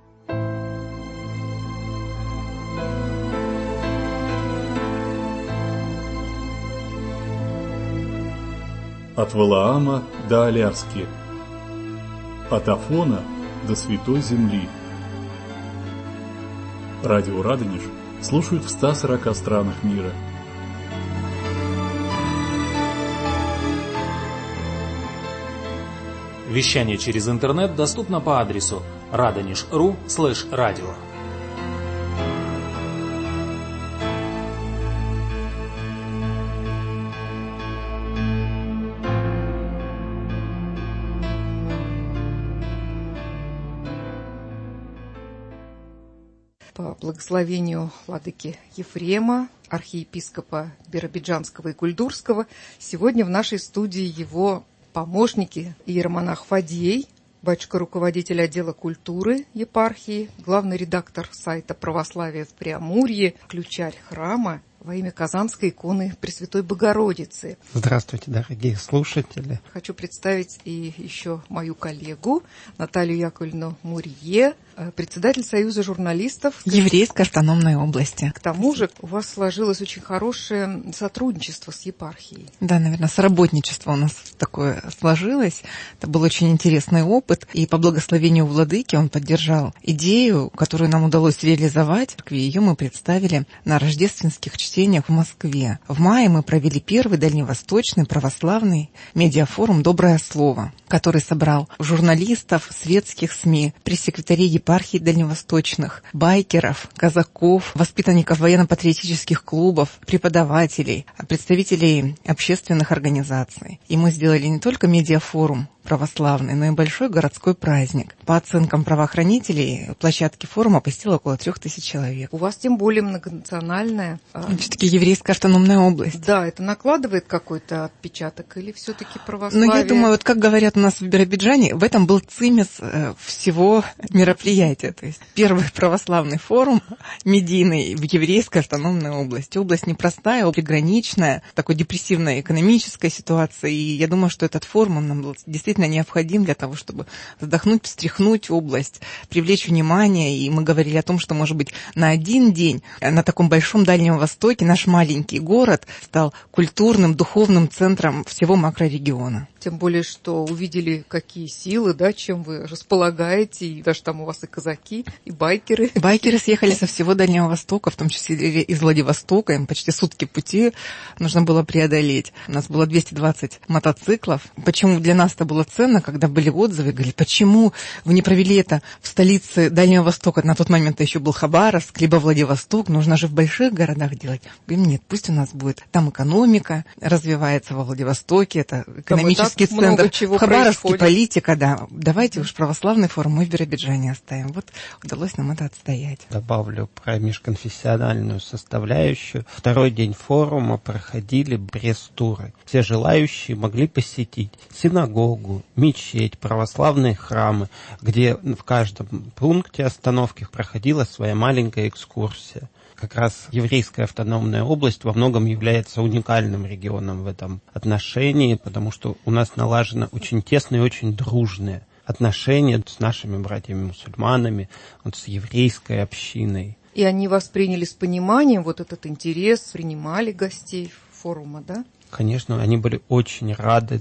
От Валаама до Аляски, от Афона до Святой Земли. Радио Радонеж слушают в 140 странах мира.
Вещание через интернет доступно по адресу radonish.ru/radio.
По благословению владыки Ефрема, архиепископа Биробиджанского и Кульдурского, сегодня в нашей студии его помощники иеромонах Фадей, батюшка-руководитель отдела культуры епархии, главный редактор сайта «Православие в Преамурье», ключарь храма во имя Казанской иконы Пресвятой Богородицы.
Здравствуйте, дорогие слушатели.
Хочу представить и еще мою коллегу Наталью Яковлевну Мурье, председатель Союза журналистов
Еврейской автономной области.
К тому же у вас сложилось очень хорошее сотрудничество с епархией.
Да, наверное, соработничество у нас такое сложилось. Это был очень интересный опыт. И по благословению владыки он поддержал идею, которую нам удалось реализовать. Ее мы представили на рождественских чтениях в Москве. В мае мы провели первый дальневосточный православный медиафорум «Доброе слово», который собрал журналистов, светских СМИ, пресс-секретарей епархий дальневосточных, байкеров, казаков, воспитанников военно-патриотических клубов, преподавателей, представителей общественных организаций. И мы сделали не только медиафорум православный, но и большой городской праздник. По оценкам правоохранителей, площадки форума посетило около 3000 человек.
У вас тем более многонациональная...
Все-таки Еврейская автономная область.
Да, это накладывает какой-то отпечаток или все-таки православие?
Ну, я думаю, вот как говорят у нас в Биробиджане, в этом был цимис всего мероприятия. То есть первый православный форум медийный в Еврейской автономной области. Область непростая, приграничная, такой депрессивной экономической ситуации. И я думаю, что этот форум он нам был действительно необходим для того, чтобы вздохнуть, встряхнуть область, привлечь внимание. И мы говорили о том, что, может быть, на один день на таком большом Дальнем Востоке наш маленький город стал культурным, духовным центром всего макрорегиона.
Тем более, что увидели, какие силы, да, чем вы располагаете, и даже там у вас и казаки, и байкеры.
Байкеры съехали со всего Дальнего Востока, в том числе из Владивостока, им почти сутки пути нужно было преодолеть. У нас было 220 мотоциклов. Почему для нас это было ценно, когда были отзывы, говорили, почему вы не провели это в столице Дальнего Востока? На тот момент это еще был Хабаровск, либо Владивосток, нужно же в больших городах делать. Говорим, нет, пусть у нас будет. Там экономика развивается во Владивостоке, это экономический центр. В Хабаровске политика, да. Давайте уж православный форум мы в Биробиджане оставим. Вот удалось нам это отстоять.
Добавлю про межконфессиональную составляющую. Второй день форума проходили пресс-туры. Все желающие могли посетить синагогу, мечеть, православные храмы, где в каждом пункте остановки проходила своя маленькая экскурсия. Как раз Еврейская автономная область во многом является уникальным регионом в этом отношении, потому что у нас налажено очень тесное и очень дружное отношение с нашими братьями-мусульманами, вот с еврейской общиной.
И они восприняли с пониманием вот этот интерес, принимали гостей форума, да?
Конечно, они были очень рады,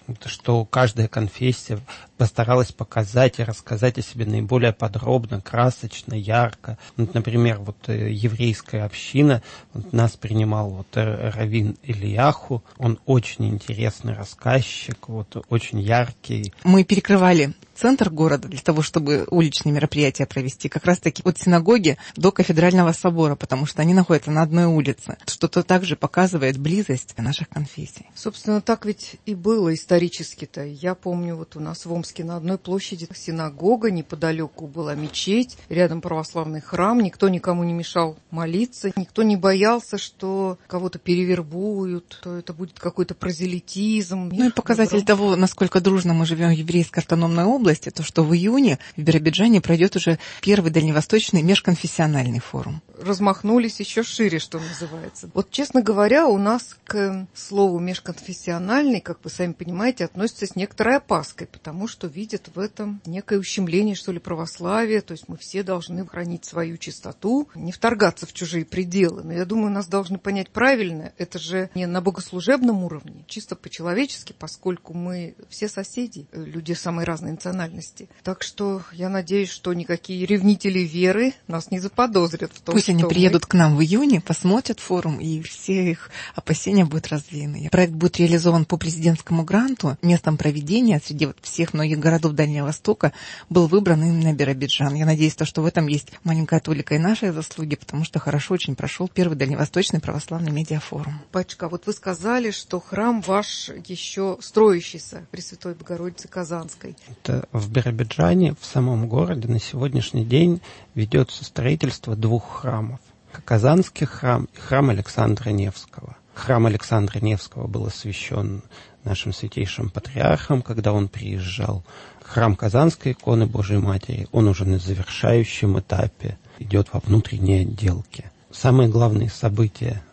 что каждая конфессия постаралась показать и рассказать о себе наиболее подробно, красочно, ярко. Вот, например, вот еврейская община, вот, нас принимал вот раввин Ильяху, он очень интересный рассказчик, вот, очень яркий.
Мы перекрывали центр города для того, чтобы уличные мероприятия провести, как раз-таки от синагоги до кафедрального собора, потому что они находятся на одной улице, что-то также показывает близость наших конфессий.
Собственно, так ведь и было исторически-то. Я помню, вот у нас в Омске на одной площади синагога, неподалеку была мечеть, рядом православный храм, никто никому не мешал молиться, никто не боялся, что кого-то перевербуют, что это будет какой-то прозелитизм.
Ну и показатель того, насколько дружно мы живем в Еврейской автономной области, то, что в июне в Биробиджане пройдет уже первый дальневосточный межконфессиональный форум.
Размахнулись еще шире, что называется. Вот, честно говоря, у нас к слову межконфессиональный, как вы сами понимаете, относится с некоторой опаской, потому что видят в этом некое ущемление, что ли, православия, то есть мы все должны хранить свою чистоту, не вторгаться в чужие пределы. Но я думаю, нас должны понять правильно, это же не на богослужебном уровне, чисто по-человечески, поскольку мы все соседи, люди самой разной национальности. Так что я надеюсь, что никакие ревнители веры нас не заподозрят в том,
пусть они приедут к нам в июне, посмотрят форум, и все их опасения будут развеяны. Проект будет реализован по президентскому гранту. Местом проведения среди всех многих городов Дальнего Востока был выбран именно Биробиджан. Я надеюсь, что в этом есть маленькая толика и нашей заслуги, потому что хорошо очень прошел первый дальневосточный православный медиафорум.
Батюшка, вот вы сказали, что храм ваш еще строящийся, Пресвятой Богородицы Казанской.
Это в Биробиджане, в самом городе, на сегодняшний день ведется строительство 2 храмов. Казанский храм и храм Александра Невского. Храм Александра Невского был освящен нашим святейшим патриархом, когда он приезжал. Храм Казанской иконы Божией Матери, он уже на завершающем этапе идет во внутренней отделке. Самые главные события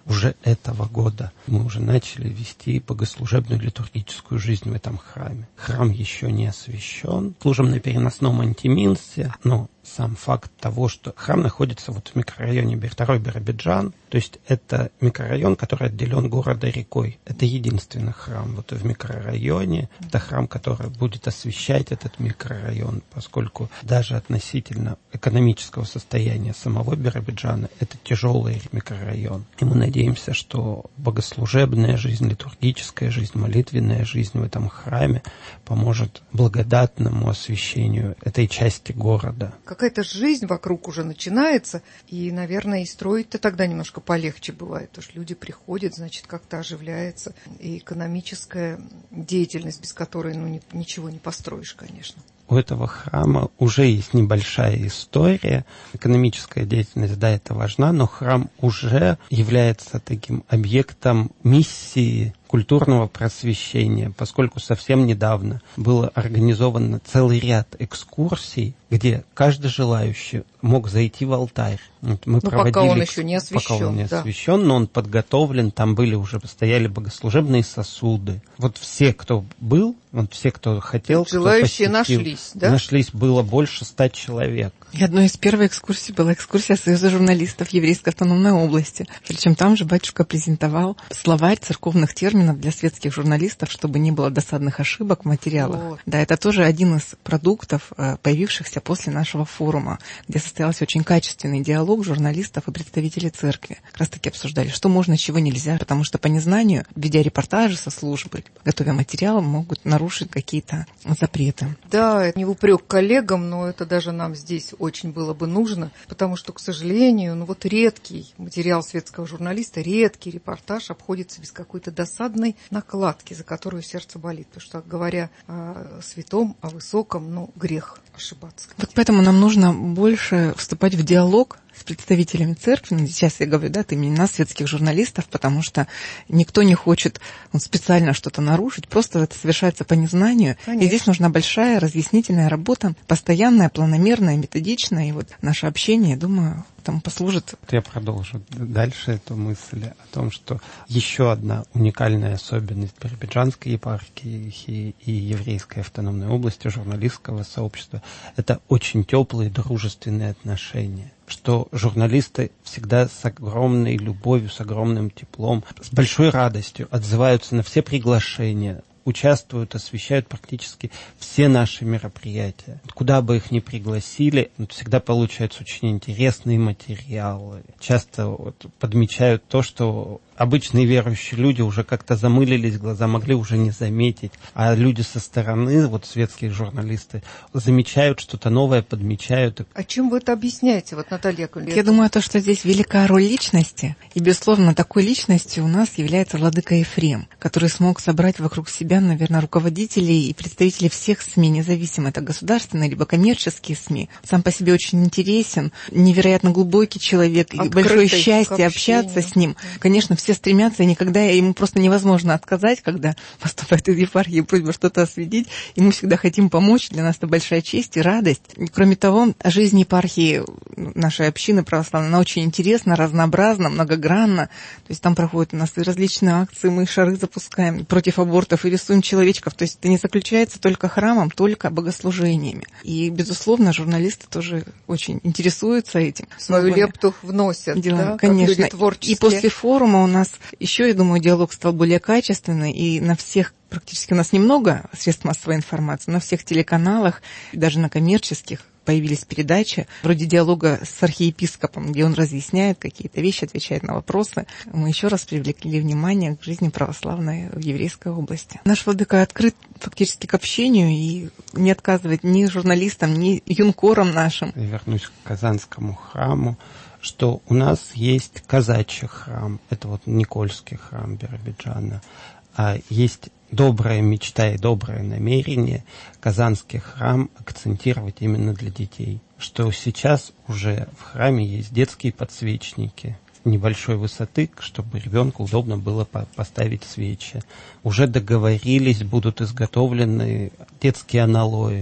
уже этого года мы уже начали вести богослужебную литургическую жизнь в этом храме. Храм еще не освящен. Служим на переносном антиминсе, но сам факт того, что храм находится вот в микрорайоне Второй Биробиджан, то есть это микрорайон, который отделен города рекой. Это единственный храм вот в микрорайоне. Это храм, который будет освещать этот микрорайон, поскольку даже относительно экономического состояния самого Биробиджана это тяжелый микрорайон. И мы надеемся, что богослужебная жизнь, литургическая жизнь, молитвенная жизнь в этом храме поможет благодатному освещению этой части города.
Какая-то жизнь вокруг уже начинается, и, наверное, и строить-то тогда немножко полегче бывает, потому что люди приходят, значит, как-то оживляется, и экономическая деятельность, без которой ничего не построишь, конечно.
У этого храма уже есть небольшая история. Экономическая деятельность, да, это важна, но храм уже является таким объектом миссии культурного просвещения, поскольку совсем недавно был организован целый ряд экскурсий, где каждый желающий мог зайти в алтарь. Мы проводили,
пока он еще не освящен.
Пока он не освящен, но он подготовлен, там стояли богослужебные сосуды. Вот все, кто был, все, кто хотел,
желающие
кто посетил,
нашлись, да?
Нашлись, было больше 100 человек.
И одной из первых экскурсий была экскурсия Союза журналистов Еврейской автономной области. Причем там же батюшка презентовал словарь церковных терминов для светских журналистов, чтобы не было досадных ошибок в материалах. Вот. Да, это тоже один из продуктов, появившихся после нашего форума, где состоялся очень качественный диалог журналистов и представителей церкви. Как раз таки обсуждали, что можно, чего нельзя, потому что по незнанию, ведя репортажи со службы, готовя материал, могут нарушить какие-то запреты.
Да, это не в упрек коллегам, но это даже нам здесь очень было бы нужно, потому что, к сожалению, редкий материал светского журналиста, редкий репортаж обходится без какой-то досадной накладки, за которую сердце болит. Потому что, говоря о святом, о высоком, грех ошибаться.
Вот поэтому нам нужно больше вступать в диалог с представителями церкви. Сейчас я говорю, от имени нас, светских журналистов, потому что никто не хочет специально что-то нарушить, просто это совершается по незнанию. Конечно. И здесь нужна большая разъяснительная работа, постоянная, планомерная, методичная. И вот наше общение, я думаю, этому послужит.
Я продолжу дальше эту мысль о том, что еще одна уникальная особенность Биробиджанской епархии и Еврейской автономной области, журналистского сообщества – это очень теплые дружественные отношения. Что журналисты всегда с огромной любовью, с огромным теплом, с большой радостью отзываются на все приглашения, участвуют, освещают практически все наши мероприятия. Куда бы их ни пригласили, всегда получаются очень интересные материалы. Часто подмечают то, что обычные верующие люди уже как-то замылились глаза, могли уже не заметить. А люди со стороны, светские журналисты, замечают что-то новое, подмечают.
А чем вы это объясняете, Наталья Яковлевна?
Я думаю, то, что здесь велика роль личности. И, безусловно, такой личностью у нас является владыка Ефрем, который смог собрать вокруг себя, наверное, руководителей и представителей всех СМИ, независимо, это государственные либо коммерческие СМИ. Сам по себе очень интересен, невероятно глубокий человек, и большое счастье общаться с ним. Конечно, все стремятся, и никогда ему просто невозможно отказать, когда поступает из епархии просьба что-то осветить, и мы всегда хотим помочь. Для нас это большая честь и радость. И, кроме того, жизнь епархии нашей общины православной, она очень интересна, разнообразна, многогранна. То есть там проходят у нас и различные акции, мы шары запускаем против абортов и рисуем человечков. То есть это не заключается только храмом, только богослужениями. И, безусловно, журналисты тоже очень интересуются этим.
Свою лепту вносят,
да, конечно.
Как люди творческие.
И после форума у нас еще, я думаю, диалог стал более качественный, и на всех, практически у нас немного средств массовой информации, на всех телеканалах, даже на коммерческих, появились передачи вроде диалога с архиепископом, где он разъясняет какие-то вещи, отвечает на вопросы. Мы еще раз привлекли внимание к жизни православной в Еврейской области. Наш владыка открыт фактически к общению и не отказывает ни журналистам, ни юнкорам нашим.
Я вернусь к Казанскому храму, что у нас есть казачий храм, это Никольский храм Биробиджана, а есть добрая мечта и доброе намерение Казанский храм акцентировать именно для детей. Что сейчас уже в храме есть детские подсвечники небольшой высоты, чтобы ребенку удобно было поставить свечи. Уже договорились, будут изготовлены детские аналои,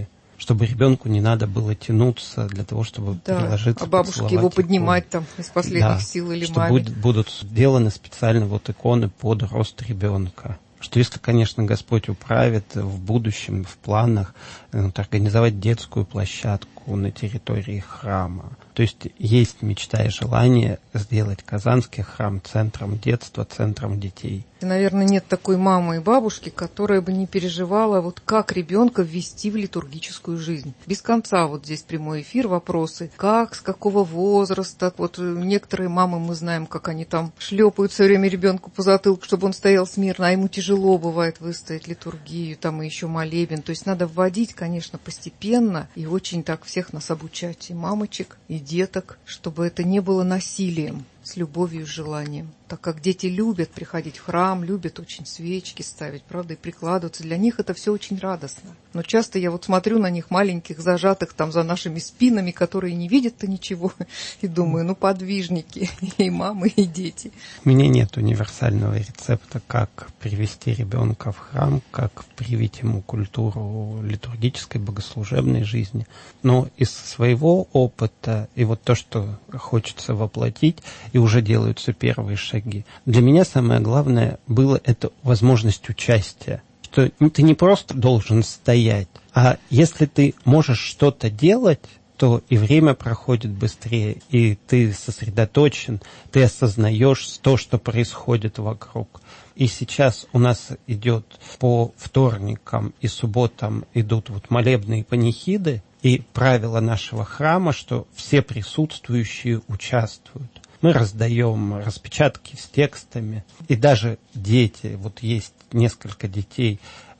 чтобы ребенку не надо было тянуться для того, чтобы переложиться.
А бабушке его поднимать там из последних сил или маме.
Что будут сделаны специально вот иконы под рост ребенка. Что если, конечно, Господь управит в будущем, в планах, организовать детскую площадку на территории храма. То есть мечта и желание сделать Казанский храм центром детства, центром детей.
Наверное, нет такой мамы и бабушки, которая бы не переживала, вот как ребенка ввести в литургическую жизнь. Без конца вот здесь прямой эфир, вопросы. Как, с какого возраста? Вот некоторые мамы, мы знаем, как они там шлепают все время ребенку по затылку, чтобы он стоял смирно, а ему тяжело бывает выстоять литургию, там и еще молебен. То есть надо вводить, конечно, постепенно и очень так всех нас обучать, и мамочек, и деток, чтобы это не было насилием, с любовью и желанием. Так как дети любят приходить в храм, любят очень свечки ставить, правда, и прикладываться. Для них это все очень радостно. Но часто я вот смотрю на них маленьких, зажатых там за нашими спинами, которые не видят-то ничего, и думаю, подвижники, и мамы, и дети.
У меня нет универсального рецепта, как привести ребенка в храм, как привить ему культуру литургической, богослужебной жизни. Но из своего опыта, и вот то, что хочется воплотить, и уже делаются первые шаги. Для меня самое главное было это возможность участия. Что ты не просто должен стоять, а если ты можешь что-то делать, то и время проходит быстрее, и ты сосредоточен, ты осознаешь то, что происходит вокруг. И сейчас у нас идет по вторникам и субботам идут молебные панихиды, и правило нашего храма, что все присутствующие участвуют. Мы раздаем распечатки с текстами, и даже дети, есть несколько детей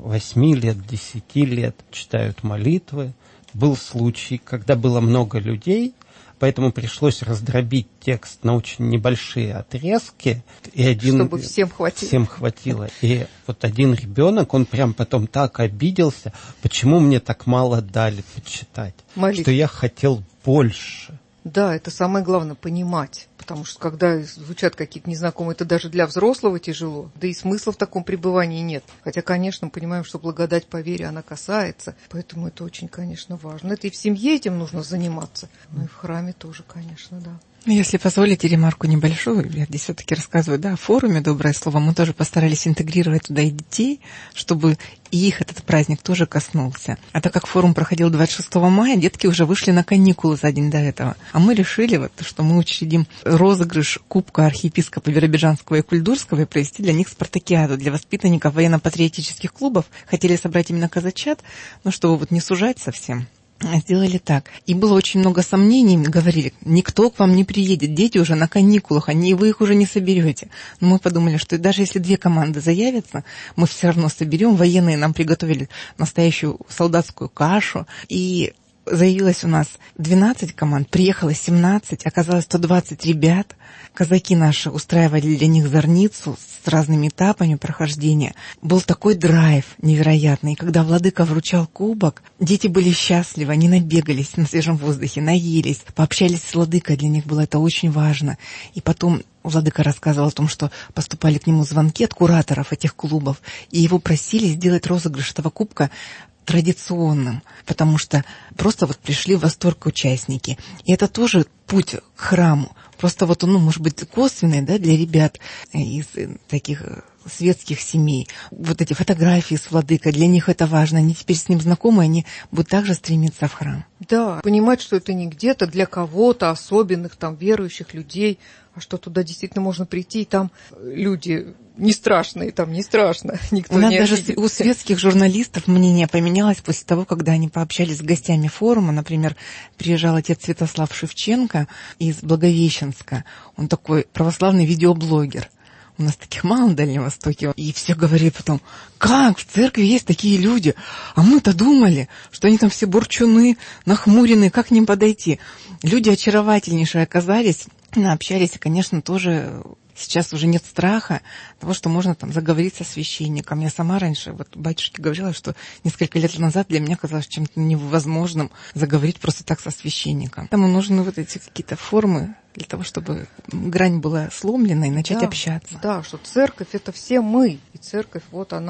8 лет, 10 лет, читают молитвы. Был случай, когда было много людей, поэтому пришлось раздробить текст на очень небольшие отрезки.
Чтобы всем хватило.
Всем хватило. И один ребенок, он прям потом так обиделся, почему мне так мало дали почитать, что я хотел больше.
Да, это самое главное, понимать. Потому что когда звучат какие-то незнакомые, это даже для взрослого тяжело. Да и смысла в таком пребывании нет. Хотя, конечно, понимаем, что благодать по вере, она касается. Поэтому это очень, конечно, важно. Это и в семье этим нужно заниматься. Ну и в храме тоже, конечно, да.
Если позволите ремарку небольшую, я здесь все-таки рассказываю, о форуме «Доброе слово». Мы тоже постарались интегрировать туда и детей, чтобы и их этот праздник тоже коснулся. А так как форум проходил 26 мая, детки уже вышли на каникулы за день до этого. А мы решили, что мы учредим розыгрыш Кубка архиепископа Биробиджанского и Кульдурского и провести для них спартакиаду для воспитанников военно-патриотических клубов. Хотели собрать именно казачат, но чтобы не сужать совсем. Сделали так. И было очень много сомнений, говорили, никто к вам не приедет, дети уже на каникулах, вы их уже не соберете. Но мы подумали, что даже если 2 команды заявятся, мы все равно соберем. Военные нам приготовили настоящую солдатскую кашу. И заявилось у нас 12 команд, приехало 17, оказалось 120 ребят. Казаки наши устраивали для них зорницу с разными этапами прохождения. Был такой драйв невероятный. И когда владыка вручал кубок, дети были счастливы, они набегались на свежем воздухе, наелись, пообщались с владыкой, для них было это очень важно. И потом владыка рассказывал о том, что поступали к нему звонки от кураторов этих клубов, и его просили сделать розыгрыш этого кубка традиционным, потому что просто пришли в восторг участники. И это тоже путь к храму. Просто он, может быть, косвенный, для ребят из таких светских семей. Эти фотографии с владыкой, для них это важно. Они теперь с ним знакомы, они будут также стремиться в храм.
Да, понимать, что это не где-то для кого-то особенных, верующих людей, а что туда действительно можно прийти, и там люди не страшные, там не страшно. Никто
у нас
не
даже
обидится.
У светских журналистов мнение поменялось после того, когда они пообщались с гостями форума. Например, приезжал отец Святослав Шевченко из Благовещенска. Он такой православный видеоблогер. У нас таких мало на Дальнем Востоке. И все говорили потом, как в церкви есть такие люди? А мы-то думали, что они там все бурчуны, нахмуренные, как к ним подойти? Люди очаровательнейшие оказались, общались, и, конечно, тоже сейчас уже нет страха того, что можно заговорить со священником. Я сама раньше, батюшке говорила, что несколько лет назад для меня казалось чем-то невозможным заговорить просто так со священником. Поэтому нужны эти какие-то формы для того, чтобы грань была сломлена и начать общаться.
Да, что церковь — это все мы. И церковь, она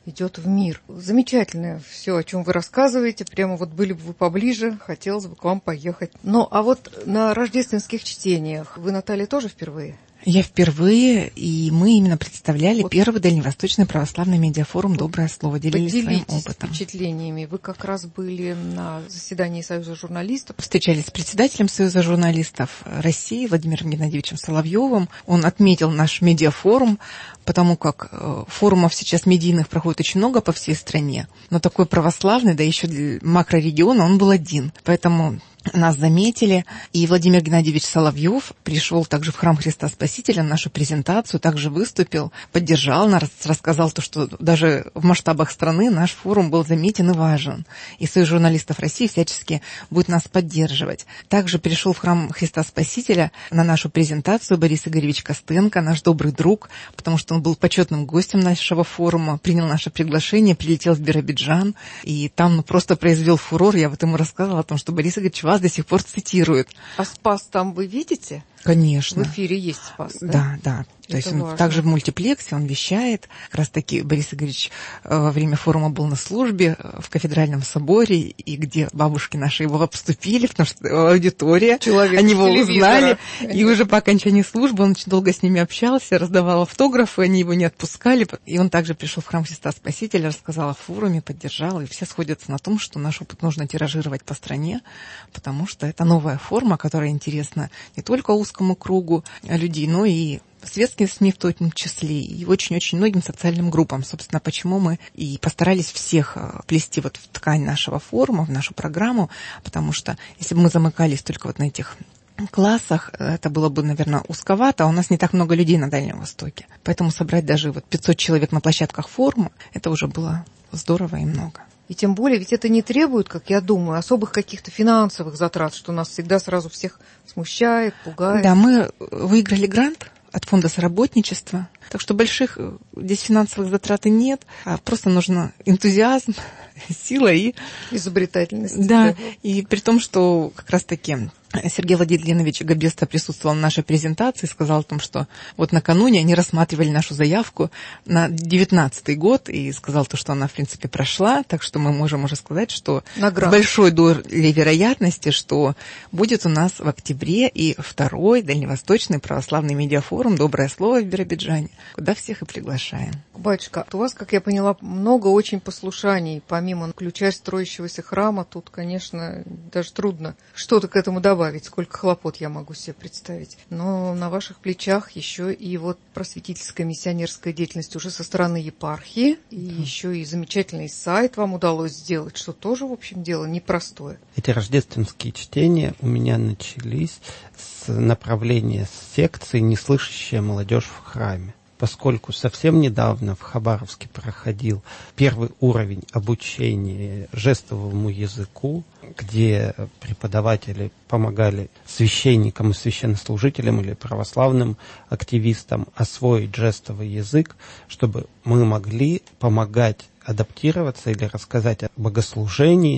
идет в мир. Замечательно все, о чем вы рассказываете. Прямо вот были бы вы поближе, хотелось бы к вам поехать. Ну, а вот на рождественских чтениях вы, Наталья, тоже впервые?
Я впервые, и мы именно представляли первый дальневосточный православный медиафорум «Доброе слово», делились своим опытом.
Впечатлениями. Вы как раз были на заседании Союза журналистов.
Встречались с председателем Союза журналистов России Владимиром Геннадьевичем Соловьевым. Он отметил наш медиафорум, потому как форумов сейчас медийных проходит очень много по всей стране, но такой православный, да еще для макрорегиона, он был один. Поэтому нас заметили, и Владимир Геннадьевич Соловьев пришел также в храм Христа Спасителя на нашу презентацию, также выступил, поддержал нас, рассказал то, что даже в масштабах страны наш форум был заметен и важен. И Союз журналистов России всячески будет нас поддерживать. Также пришел в храм Христа Спасителя на нашу презентацию Борис Игоревич Костенко, наш добрый друг, потому что он был почетным гостем нашего форума, принял наше приглашение, прилетел в Биробиджан, и там просто произвел фурор. Я вот ему рассказывала о том, что Борис Игоревич вас до сих пор цитирует.
А Спас там вы видите?
Конечно.
В эфире есть Спас, да?
Да, да. То есть он также в мультиплексе, он вещает. Как раз таки Борис Игоревич во время форума был на службе в кафедральном соборе, и где бабушки наши его обступили, потому что аудитория, они его узнали. И уже по окончании службы он очень долго с ними общался, раздавал автографы, они его не отпускали. И он также пришел в храм Христа Спасителя, рассказал о форуме, поддержал. И все сходятся на том, что наш опыт нужно тиражировать по стране, потому что это новая форма, которая интересна не только узкому кругу людей, но и светские СМИ в том числе, и очень-очень многим социальным группам. Собственно, почему мы и постарались всех плести вот в ткань нашего форума, в нашу программу, потому что если бы мы замыкались только вот на этих классах, это было бы, наверное, узковато, а у нас не так много людей на Дальнем Востоке. Поэтому собрать даже вот 500 человек на площадках форума, это уже было здорово и много.
И тем более, ведь это не требует, как я думаю, особых каких-то финансовых затрат, что нас всегда сразу всех смущает, пугает.
Да, мы выиграли грант от фонда соработничества. Так что больших здесь финансовых затрат и нет, а просто нужно энтузиазм, сила и
изобретательность.
Да, и при том, что как раз-таки Сергей Владимирович Габеста присутствовал на нашей презентации и сказал о том, что вот накануне они рассматривали нашу заявку на 2019 год и сказал то, что она, в принципе, прошла, так что мы можем уже сказать, что с большой долей вероятности, что будет у нас в октябре и второй Дальневосточный православный медиафорум «Доброе слово» в Биробиджане, куда всех и приглашаем.
Батюшка, у вас, как я поняла, много очень послушаний, помимо ключа строящегося храма, тут, конечно, даже трудно что-то к этому добавить. Сколько хлопот я могу себе представить. Но на ваших плечах еще и вот просветительская миссионерская деятельность уже со стороны епархии, и еще и замечательный сайт вам удалось сделать, что тоже, в общем, дело непростое.
Эти рождественские чтения у меня начались с направления секции «Неслышащая молодежь в храме». Поскольку совсем недавно в Хабаровске проходил первый уровень обучения жестовому языку, где преподаватели помогали священникам и священнослужителям или православным активистам освоить жестовый язык, чтобы мы могли помогать адаптироваться или рассказать о богослужении,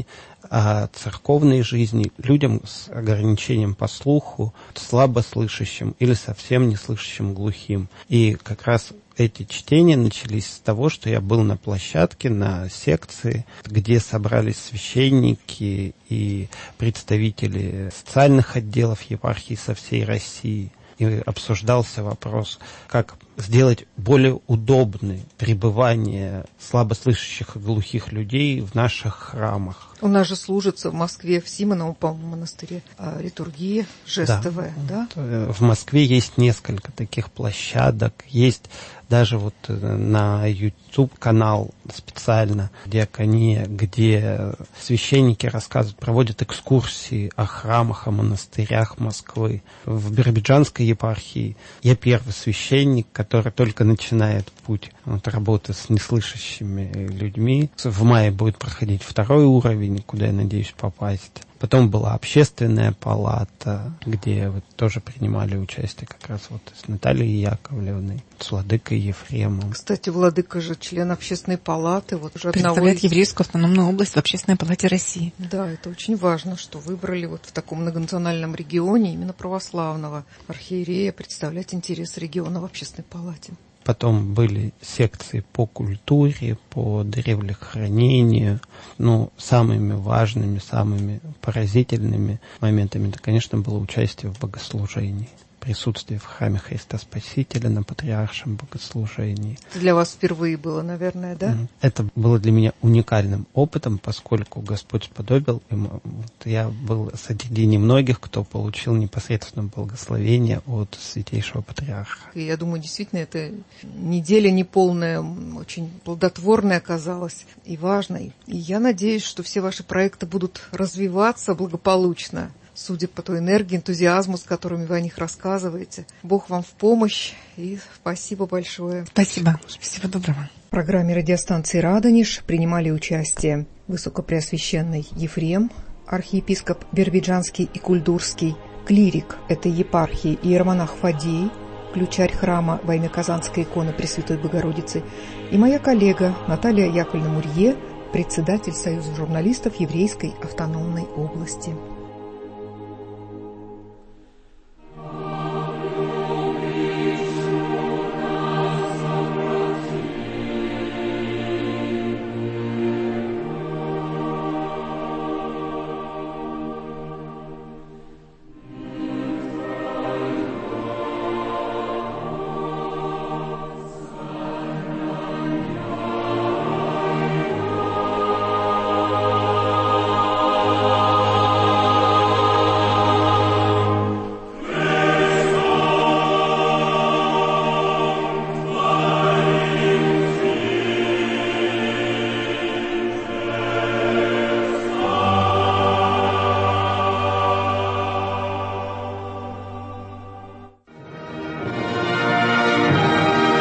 о церковной жизни людям с ограничением по слуху, слабослышащим или совсем неслышащим глухим. И как раз эти чтения начались с того, что я был на площадке, на секции, где собрались священники и представители социальных отделов епархии со всей России. И обсуждался вопрос, как сделать более удобным пребывание слабослышащих и глухих людей в наших храмах.
У нас же служится в Москве в Симоновом, по-моему, монастыре литургия жестовая, да?
В Москве есть несколько таких площадок, есть даже вот на YouTube канал специально «Диакония», где священники рассказывают, проводят экскурсии о храмах, о монастырях Москвы. В Биробиджанской епархии я первый священник, который только начинает путь работы с неслышащими людьми. В мае будет проходить второй уровень, куда я надеюсь попасть. Потом была общественная палата, где тоже принимали участие как раз вот с Натальей Яковлевной, с владыкой Ефремом.
Кстати, владыка же член общественной палаты. Вот уже
представляет еврейскую автономную область в Общественной палате России.
Да, это очень важно, что выбрали вот в таком многонациональном регионе именно православного архиерея представлять интересы региона в Общественной палате.
Потом были секции по культуре, по древлехранению. Самыми важными, самыми поразительными моментами, это, конечно, было участие в богослужении. Присутствие в храме Христа Спасителя на патриаршем богослужении.
Это для вас впервые было, наверное, да?
Это было для меня уникальным опытом, поскольку Господь сподобил, я был среди немногих, кто получил непосредственно благословение от святейшего патриарха.
И я думаю, действительно, эта неделя неполная, очень плодотворная оказалась и важной. И я надеюсь, что все ваши проекты будут развиваться благополучно, судя по той энергии, энтузиазму, с которыми вы о них рассказываете. Бог вам в помощь, и спасибо большое.
Спасибо. Всего доброго.
В программе радиостанции «Радонеж» принимали участие Высокопреосвященный Ефрем, архиепископ Биробиджанский и Кульдурский, клирик этой епархии иеромонах Фадей, ключарь храма во имя Казанской иконы Пресвятой Богородицы, и моя коллега Наталья Яковлевна Мурье, председатель Союза журналистов Еврейской автономной области.